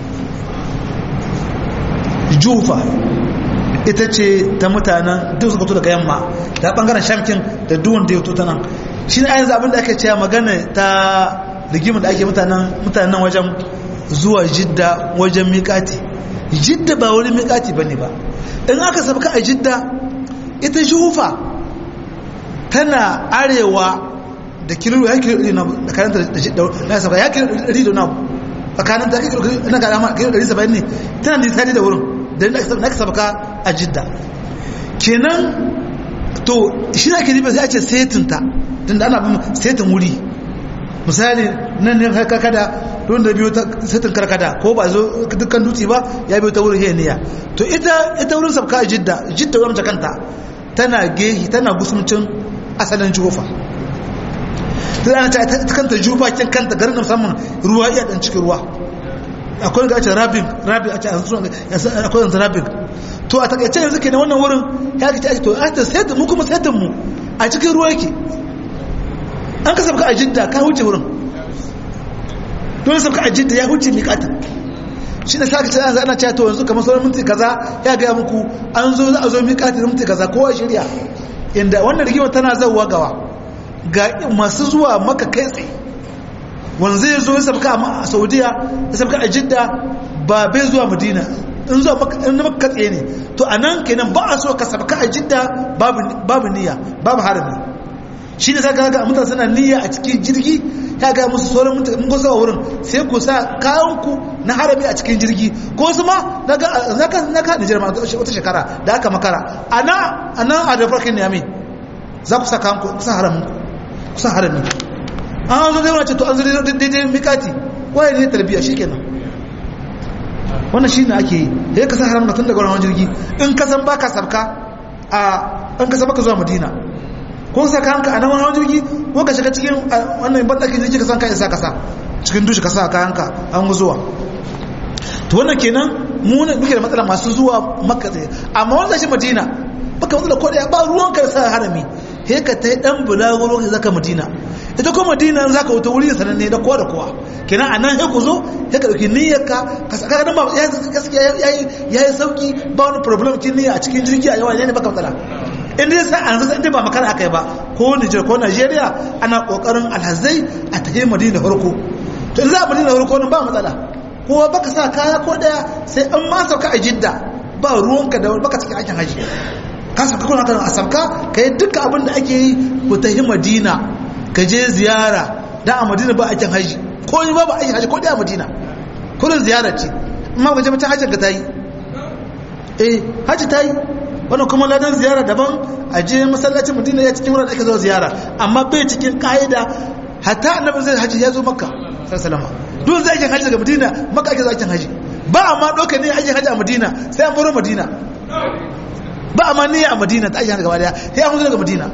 [SPEAKER 1] jufa ita ce ta mutanen duk suka to daga yamma da bangaren shamkin da duwan da ya to ta nan shi ne ayin zaɓin da ake cewa magana ta rigimin da ake mutanen wajen zuwa jidda wajen miƙati jidda ba wani miƙati ba ne ba in aka sabka a jidda ita jufa tana arewa da kilo ya kilo ɗari na karanta da jidda na sabka ya kilo ɗari da na tsakanin ta ina ga dama kilo ɗari saba'in ne tana nisa da wurin da na ka sabaka a jidda kenan to shi na ke riba sai a ce setinta tun da ana bin setin wuri misali nan ne karkada don da biyo ta setin karkada ko ba zo dukkan dutse ba ya biyo ta wurin heniya to ita ita wurin sabka a jidda jidda wurin ta kanta tana gehi tana gusumcin asalin jufa sai ana ta kanta jufa kin kanta garin musamman ruwa iya dan cikin ruwa akwai ga ce rabin rabin a ce akwai yanzu rabin to a takaice yanzu ke na wannan wurin ya ke ce to a ta sai mu kuma sai mu a cikin ruwa yake an ka sabka a jidda ka huce wurin don sabka a jidda ya huce miƙatin shi ne saka ce ana ce to yanzu kamar sauran minti kaza ya gaya muku an zo za a zo miƙatin minti kaza kowa shirya inda wannan rigimar tana zauwa gawa ga masu zuwa maka kai tsaye wanda zai zo ya sabka a saudiya ya sabka a jidda ba bai zuwa madina in zuwa maka tsaye ne to a nan kenan ba a so ka sabka a jidda babu niyya babu harami shi ne saka ga mutane suna niyya a cikin jirgi ya ga musu sauran mutane mun gosa wurin sai ku sa kayanku na harami a cikin jirgi ko su ma na ka na ka Nijar ma wata shekara da aka makara ana ana a da farkin yami za ku sa kayanku ku sa harami ku sa harami an zo dai wani ce to an zo daidai mikati waye ne tarbiya shikenan wannan shi ne ake yi sai ka sa haram tun daga wani jirgi in ka san baka sabka a in ka san baka zuwa madina ko sa ka hanka a nan wani jirgi ko ka shiga cikin wannan bandakin jirgi ka san ka isa kasa cikin dushi ka sa ka hanka an zuwa to wannan kenan mu ne muke da matsala masu zuwa makka tsaye amma wanda shi madina baka matsala ko da ba ruwan ka sa harami sai ka tai dan bulaguro ka zaka madina ita ko madina za ka wuta wuri sananne da kowa da kowa kenan a nan sai ku zo sai ka dauki niyyarka ka saka nan ba ya gaskiya yayi yayi sauki ba wani problem kin niyya a cikin jirgi a yawa ne baka matsala in dai sai an san ba makara akai ba ko Nijar ko Najeriya ana kokarin alhazai a tafi Madina farko to in za a Madina farko nan ba matsala ko baka sa kaya ko daya sai an ma sauka a Jidda ba ruwanka da baka cikin aikin haji ka sauka kuna kan asabka kai duka abin da ake yi ku tafi Madina ka je ziyara da a Madina ba aikin haji ko ni ba ba aikin haji ko daya Madina kullun ziyara ce amma ka je mutum hajjin ka tayi eh haji tayi wannan kuma ladan ziyara daban a je masallacin Madina ya cikin wurin da ake zuwa ziyara amma bai cikin kaida hatta annabi zai haji ya zo Makka sallallahu alaihi duk zai aikin haji daga Madina Makka ake zuwa aikin haji ba amma doka ne aikin haji a Madina sai an baro Madina ba amma ne a Madina ta aikin gaba daya sai an zo daga Madina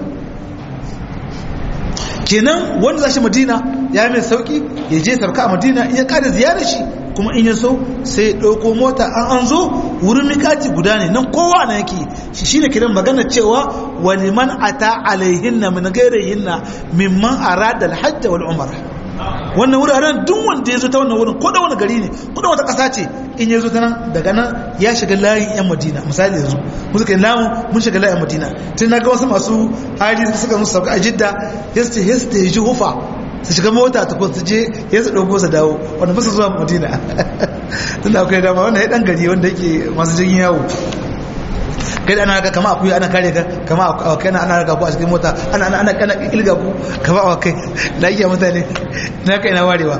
[SPEAKER 1] kenan wanda zashi Madina ya mai sauki ya je sarka a Madina in ya kada ziyarar shi kuma in ya so sai ya ɗauko mota an an zo wurin mikati guda ne nan kowa na yake shi shine kiran magana cewa waliman ata alaihinna min ghairihinna mimman arada alhajj wal umra wannan wuraren duk wanda ya zo ta wannan wurin ko da wani gari ne ko da wata ƙasa ce in ya zo ta nan daga nan ya shiga layin yan Madina misali yanzu mu suka yi lamu mun shiga layin Madina tun na ga wasu masu hali suka musu sauka a Jidda yasta yasta ya ji hufa su shiga mota ta su je ya su ɗauko su dawo wanda ba su zuwa Madina tun da akwai dama wanda ya ɗan gari wanda yake masu jirgin yawo kai da ana ga kama akuya ana kare ka kama awakai ana ana ku a cikin mota ana ana ana kana ilga ku kama awakai lafiya mutane na kai na warewa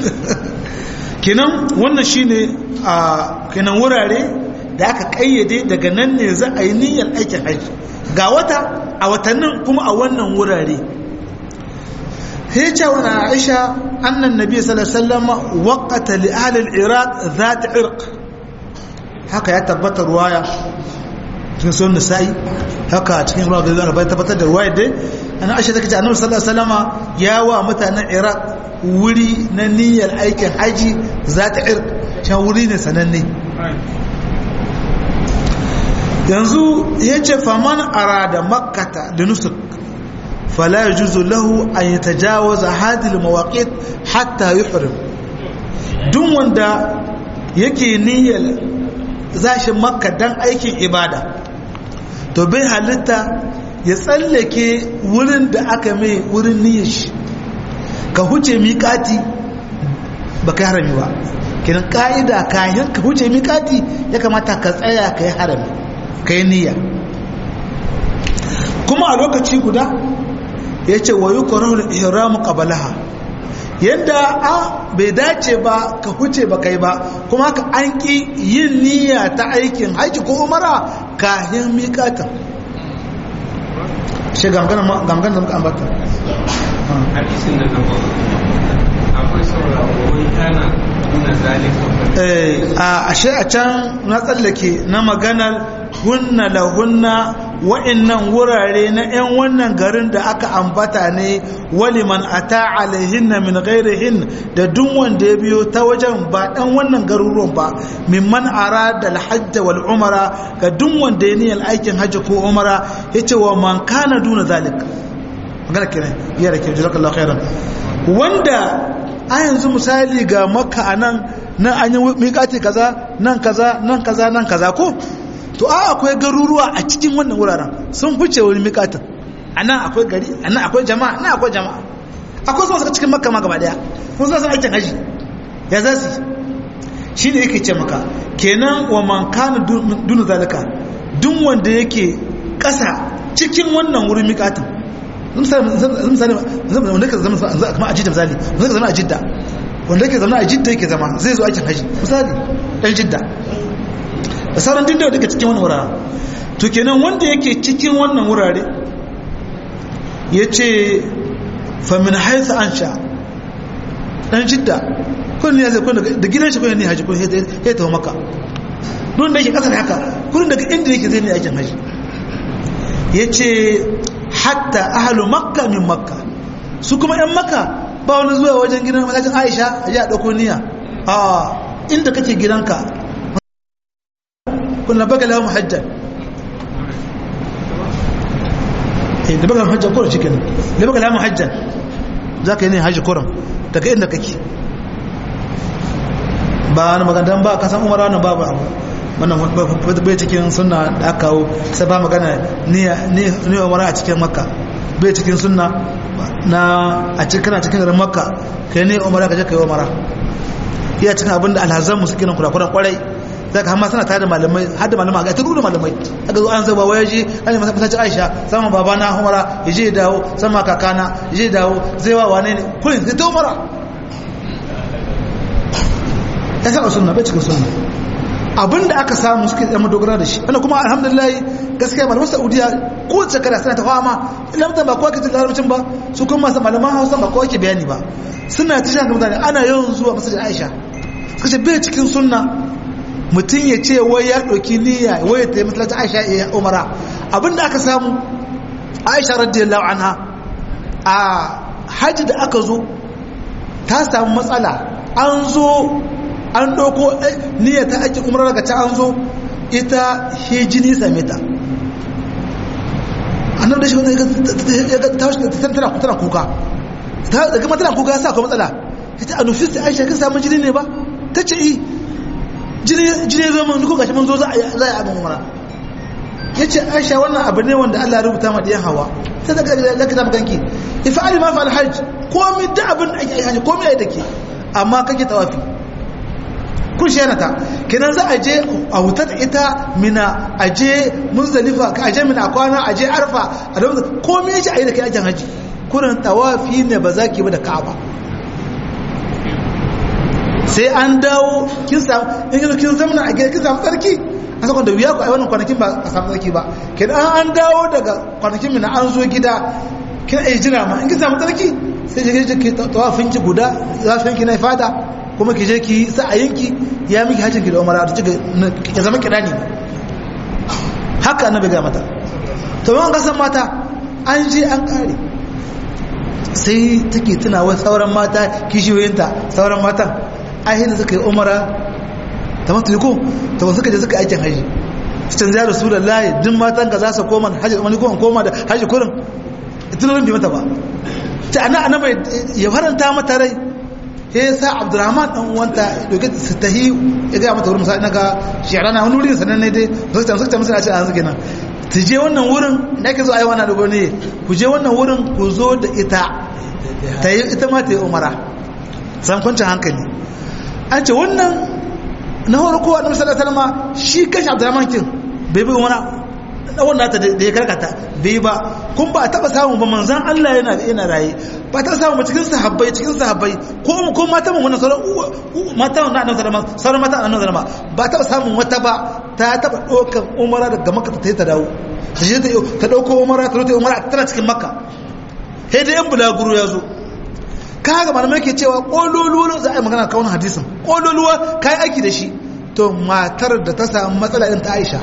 [SPEAKER 1] kenan wannan shine a kenan wurare da aka kayyade daga nan ne za a yi niyyar aikin haji ga wata a watannin kuma a wannan wurare هيجا وانا عائشة أن النبي صلى الله عليه وسلم وقت لأهل العراق ذات عرق هكا يتبت رواية في سنة النسائي هكا تكين رواية أنا بيتبت الرواية دي أنا عائشة تكي النبي صلى الله عليه وسلم ياوى متى أن العراق ولي نني الأيك حاجي ذات عرق شان ولي نسنني ينزو يجي فمن أراد مكة لنسك فلا يجوز له أن يتجاوز هذه المواقيت حتى يحرم دون وندا yake niyyar zashi Makka dan aikin ibada to bai halitta ya tsallake wurin da aka mai wurin niyyar shi ka huce miƙati ba kai harami ba kiran ka'ida kayan ka huce miƙati ya kamata ka tsaya ka yi harami ka yi niyya kuma a lokaci guda ya ce wa yi ƙwararru ihramu ƙabalaha yadda a bai dace ba ka huce ba kai ba kuma haka an ƙi yin niyya ta aikin haji ko umara kahin miƙatan shi gamgan da muka ambata
[SPEAKER 2] hadisin da gaba akwai saurawa wani kana nuna zalika
[SPEAKER 1] a ashe a can na tsallake na maganar hunna la hunna wa'annan wurare na 'yan wannan garin da aka ambata ne waliman ata alaihinna min ghairihin da duk wanda ya biyo ta wajen ba dan wannan garuruwan ba mimman arada alhajj wal umara ga duk wanda ya niyyar aikin hajji ko umara yace wa man kana duna zalik magana kenan ya rake jazakallahu khairan wanda a yanzu misali ga makka anan nan an yi miƙati kaza nan kaza nan kaza nan kaza ko to a akwai garuruwa a cikin wannan wuraren sun fice wani miƙatin a nan akwai gari a nan akwai jama'a nan akwai jama'a akwai su masu cikin makka ma gaba daya kun san aikin haji ya za su shi ne yake ce maka kenan wa man kana dunu zalika duk wanda yake ƙasa cikin wannan wurin miƙatin misali wanda yake zama kamar a jidda misali wanda yake zama a jidda wanda yake zama a jidda yake zama zai zo aikin haji misali dan jidda da sauran duk da daga cikin wannan wurare to kenan wanda yake cikin wannan wurare yace fa min haythu ansha dan jidda kun ne zai kun da gidan shi kun ne haji kun ya tawo maka don da yake kasar haka kun daga inda yake zai ne aikin haji yace hatta ahlu makka min makka su kuma yan makka ba wani zuwa wajen gidan masallacin Aisha a ji a dauko niyya a inda kake gidanka كنا بقى لها محجة اللي بقى لها محجة كورة شكنا اللي بقى لها محجة ذاك يعني حاجة كورة تك إنك كي ba na magana ba ka san umara nan babu abu wannan bai cikin sunna da aka kawo sai ba magana ni ni umara a cikin makka bai cikin sunna na a cikin kana cikin garin makka kai ne umara ka je kai umara iya cikin abin da alhazan musu kiran kurakuran kwarai za ka hamma suna tare da malamai har da malamai ga ta gudu malamai aka zo an zaba waya ji an yi masallaci Aisha sama babana umara ya je dawo sama kakana ya je dawo zai wa wane ne kullum sai ta umara ya saba sunna bai cikin sunna abinda aka samu suke zama dogara da shi wanda kuma alhamdulillah gaskiya malaman Saudiya ko shekara suna ta fama lamtan ba kowa ke jin larabcin ba su kuma masu malaman Hausa ba kowa ke bayani ba suna ta shan mutane ana yawan zuwa masallacin Aisha suka ce bai cikin sunna mutum ya ce wai ya ɗauki niyya wai ta yi masallacin Aisha ya umara abinda aka samu Aisha radiyallahu anha a hajji da aka zo ta samu matsala an zo an ɗauko niyyar ta ake umar daga ta an zo ita hejini same ta annabi da shi wanda ya ga ta tana kuka da gama tana kuka ya sa akwai matsala ita a nufis ta aisha kan samun jini ne ba ta ce yi jini ya zo mun duka gashi mun zo za a yi abin umara ya ce aisha wannan abu ne wanda allah rubuta ma ɗiyan hawa sai zaka zaka ta maganki ifa alima fa alhajj komai da abin da ake hajji komai ya yi da ke amma kake tawafi kun shi ta kenan za a je a wuta da ita mina a je muzdalifa a je mina kwana a je arfa a da komai ya ce a yi da kai ajin haji kurin tawafi ne ba za ki ba da ka'aba sai an dawo kin samu in yanzu kin zamana a gida kin samu tsarki a sakon da wuya ku a wannan kwanakin ba a samu tsarki ba kenan an dawo daga kwanakin mina an zo gida kin a yi jira ma in kin samu tsarki sai je ki tawafin ki guda zafin ki na fada kuma ki je ki sa'ayinki ya miki hajjin ki da umara da ki zama kirani haka annabi ga mata to ban ga san mata an je an kare sai take tunawa sauran mata kishiyoyinta sauran matan ahin suka yi umara ta mutu ko to suka je suka aikin haji cikin zai rasulullahi duk matan ka za su koma haji wani ko koma da haji kurin tunanin bi mata ba ta annabi ya faranta mata rai sai ya sa abdurrahman dan uwanta doke su tahi ya ga mata wurin misali naga shirana wani wurin sanan ne dai zai ta suka musu a ce an zuke nan ta je wannan wurin da ke zo ai wannan dogo ne ku je wannan wurin ku zo da ita ta yi ita ma ta yi umara san kwancin hankali an ce wannan na farko annabi sallallahu alaihi wasallam shi kashi abdurrahman kin bai bi umara da wannan ta da ya karkata bai ba kun ba taba samu ba manzan Allah yana yana raye ba ta samu cikin sahabbai cikin sahabbai ko ko mata mun wannan sauran mata wannan annabi sallallahu sauran mata annabi sallallahu ba ta samu wata ba ta taba dokan umara daga makka ta ta dawo ta je ta ta dauko umara ta ta umara tana cikin makka sai da yan bulaguro ya zo kaga malamai ke cewa kololuwa za a yi magana kawun hadisin kololuwa kai aiki da shi to matar da ta samu matsala din ta Aisha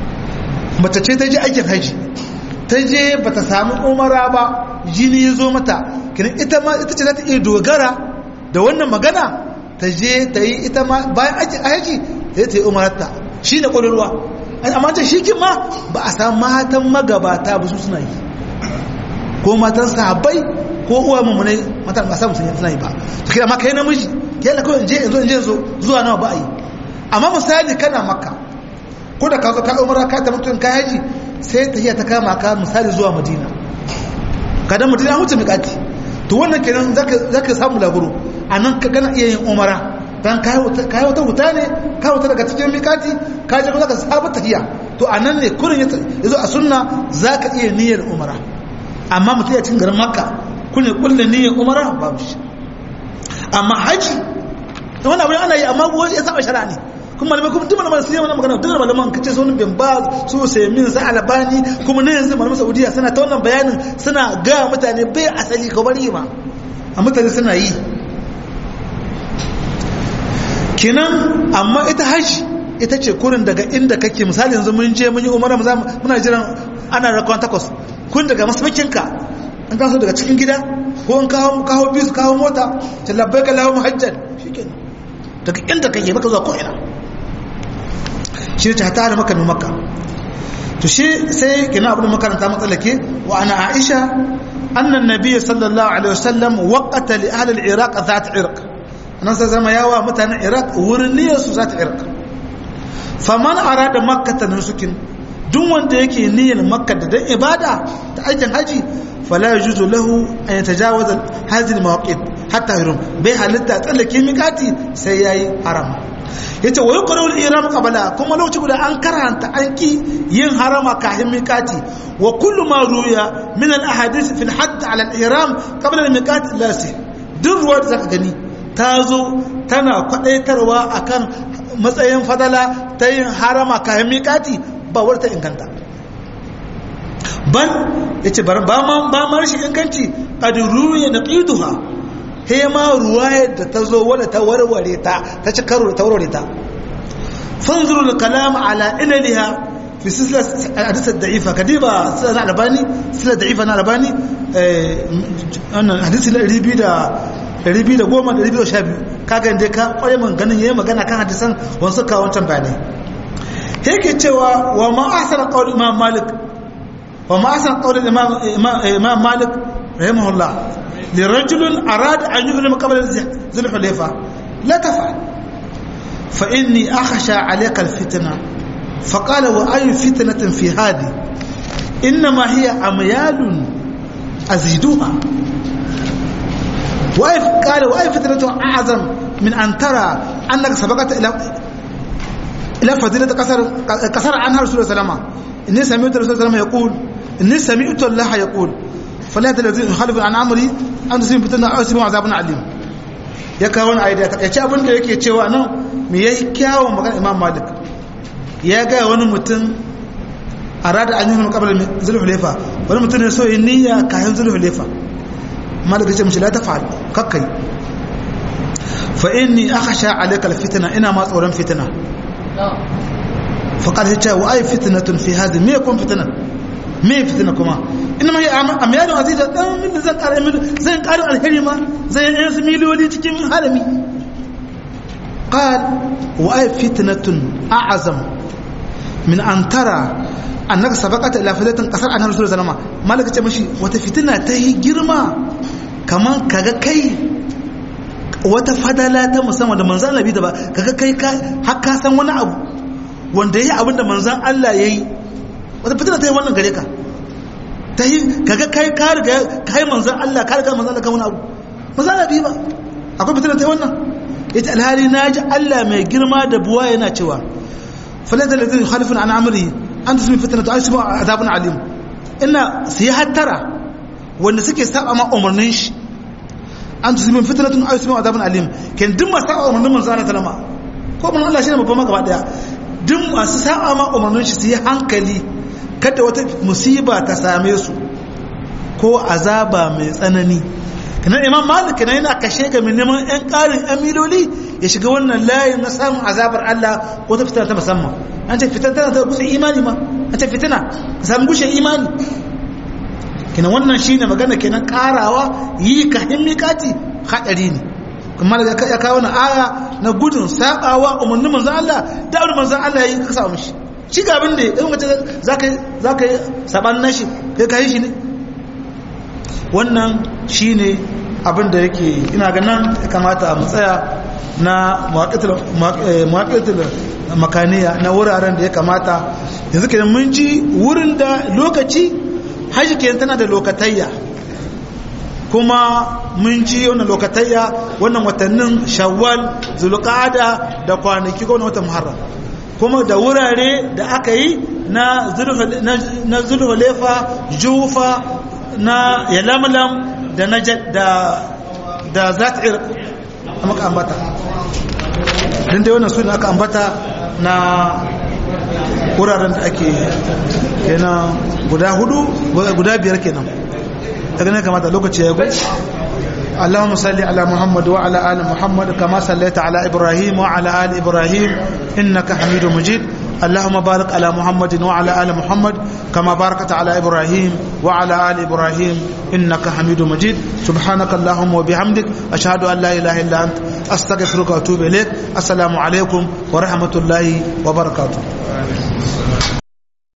[SPEAKER 1] mace ce ta je aikin haji ta je ba ta samu umara ba jini ya zo mata kinan ita ma ita ce za ta iya dogara da wannan magana ta je ta yi ita ma bayan aikin haji sai ta yi umararta shi ne ƙwararwa amma ta shi kin ma ba a samu matan magabata ba su suna yi ko matan sahabbai ko uwa mummunai matan ba samu suna yi ba to kira ma kai namiji ke yana kawai je yanzu in je yanzu zuwa nawa ba a yi amma misali kana makka ko da ka zo ka umara ka tabbata in ka haji sai ta iya ta kama ka misali zuwa madina kadan madina huce miƙati to wannan kenan zaka zaka samu laburu anan ka kana iya yin umara dan kai kai wata huta ne ka huta daga cikin miƙati ka je zaka sabu tahiya to anan ne kurin yazo a sunna zaka iya niyyar umara amma mutum ya cikin garin makka kun ne kullu niyyar umara babu shi amma haji wannan abin ana yi amma wani ya saba shari'a ne kuma malamai kuma duk malamai sun yi wannan magana duk malaman kace su wani bin baz su Usaimin su Albani kuma ne yanzu malaman Saudiya suna ta wannan bayanin suna ga mutane bai asali ka bari ma a mutane suna yi kenan amma ita haji ita ce kurin daga inda kake misali yanzu mun je mun yi umara muna jiran ana rakon takwas kun daga masaukinka an kaso daga cikin gida ko an kawo kawo bis kawo mota ta labbaika lahu muhajjal shikenan daga inda kake baka zuwa ko ina shi ne ta hata da maka maka to shi sai kina abin makaranta matsalake wa ana aisha annan nabiyyi sallallahu alaihi wasallam waqata li ahli al-iraq zat irq anan sai zama yawa mutanen iraq wurin ne su zat irq faman arada makkah nusukin duk wanda yake niyyar makka da dan ibada ta aikin haji fala yajuzu lahu an yatajawaza hadhihi almawaqit hatta yurum bai halitta tsallake miqati sai yayi haram yace wa yuqra al-ihram qabla kuma lokaci guda an karanta an ki yin harama kafin miqati wa kullu ma ruya min al-ahadith fi al-hadd ala al-ihram qabla al-miqat la sih duk ruwa da zaka gani ta zo tana kwadaitarwa akan matsayin fadala ta yin harama kayan miƙati ba wadda ta inganta ban ya ce ba ma rashin inganci ƙadiru ya na ƙiduha he ma ruwa da ta zo wadda ta warware ta ta ci karo da ta warware ta fanzuru da kalama ala ilaliha fi sisla hadisar da'ifa kadiba sila na albani sila da'ifa na albani hadisi na ɗari biyu da ɗari biyu da goma ɗari biyu da sha biyu kaga inda ka ƙware man ganin yayi magana kan hadisan wasu kawo wancan bayanai yake cewa wa ma ahsana qawl imam malik wa ma ahsana qawl imam imam malik rahimahullah li rajulin arada an yuhrima qabla dhul hulayfa la taf'al fa inni akhsha alayka al fitna fa qala wa ay fitnatin fi hadi inma hiya amyalun aziduha وأي قال وأي فتنة أعظم من أن ترى أنك سبقت إلى إلى فضيلة كسر كسر عنها رسول الله صلى الله عليه وسلم إني سمعت رسول الله صلى الله عليه وسلم يقول إني سمعت الله يقول فلا الذين يخالفون عن أمري أن تصيبهم فتنة أو يصيبهم عذاب عليم ya kawo wani aida ya ce abin da yake cewa nan me yayi kyawun magana Imam Malik ya ga wani mutum arada an yi makabar Zulhulaifa wani mutum ne so yin niyya kayan Zulhulaifa Malik ya ce mishi la tafa'al kakkai fa inni akhsha alayka alfitna ina ma tsoron fitna fa qala ya wa ay fitnatun fi hadi me kun fitna me fitna kuma inma ya amyalu aziza dan min zan kare min zan kare alheri ma zai yi miliyoni cikin harami qal wa ay fitnatun a'zam min an tara annaka sabaqata ila filatin qasar annabi sallallahu alaihi wasallam malaka ce mishi wata fitina ta yi girma kaman kaga kai wata fadala ta musamman da manzon Allah da ba kaga kai ka har ka san wani abu wanda yayi abin da manzon Allah yayi wata fitina ta yi wannan gare ka ta yi kaga kai ka riga kai manzon Allah ka riga manzon Allah kan wani abu manzon Allah ba akwai fitina ta yi wannan yace alhali naji Allah mai girma da buwa yana cewa falata alladhina yukhalifuna an amri an tusmi fitnatu asibu azabun alim ina sai hattara wanda suke saba ma umarnin shi an tusmi fitnatun asibu azabun alim ken duk masu saba umarnin manzo Allah sallama ko mun Allah shine babban gaba daya duk masu saba ma umarnin shi su yi hankali kada wata musiba ta same su ko azaba mai tsanani kana Imam Malik kana yana kashe ga min neman ɗan ƙarin amiloli ya shiga wannan layin na samun azabar Allah ko ta fitar ta musamman an ce fitar tana ta gusa imani ma an ce fitina ka samu gushe imani kina wannan shine magana kenan karawa yi ka himmikati hadari ne kuma da ya kawo na aya na gudun sabawa umarnin manzon Allah da umarnin manzon Allah yayi ka samu shi shi ga abin da in kace zaka zaka saban nashi kai kai shi ne wannan shine abin da yake ina ga nan kamata mu tsaya na mawaƙitul makaniya na wuraren da ya kamata yanzu kenan mun ji wurin da lokaci hajji kenan tana da lokatayya kuma mun ji wannan lokatayya wannan watannin shawwal zulqa'ada da kwanaki ko watan muharram kuma da wurare da aka yi na zulhulefa jufa na yalamlam da na da da zat'ir maka ambata dan dai wannan suna aka ambata na wuraren da ake kenan guda hudu guda biyar kenan daga ne kamata lokaci ya go اللهم صل على محمد وعلى آل محمد كما صليت على إبراهيم وعلى آل إبراهيم إنك حميد مجيد اللهم بارك على محمد وعلى آل محمد كما باركت على إبراهيم وعلى آل إبراهيم إنك حميد مجيد سبحانك اللهم وبحمدك أشهد أن لا إله إلا أنت أستغفرك وأتوب إليك السلام عليكم ورحمة الله وبركاته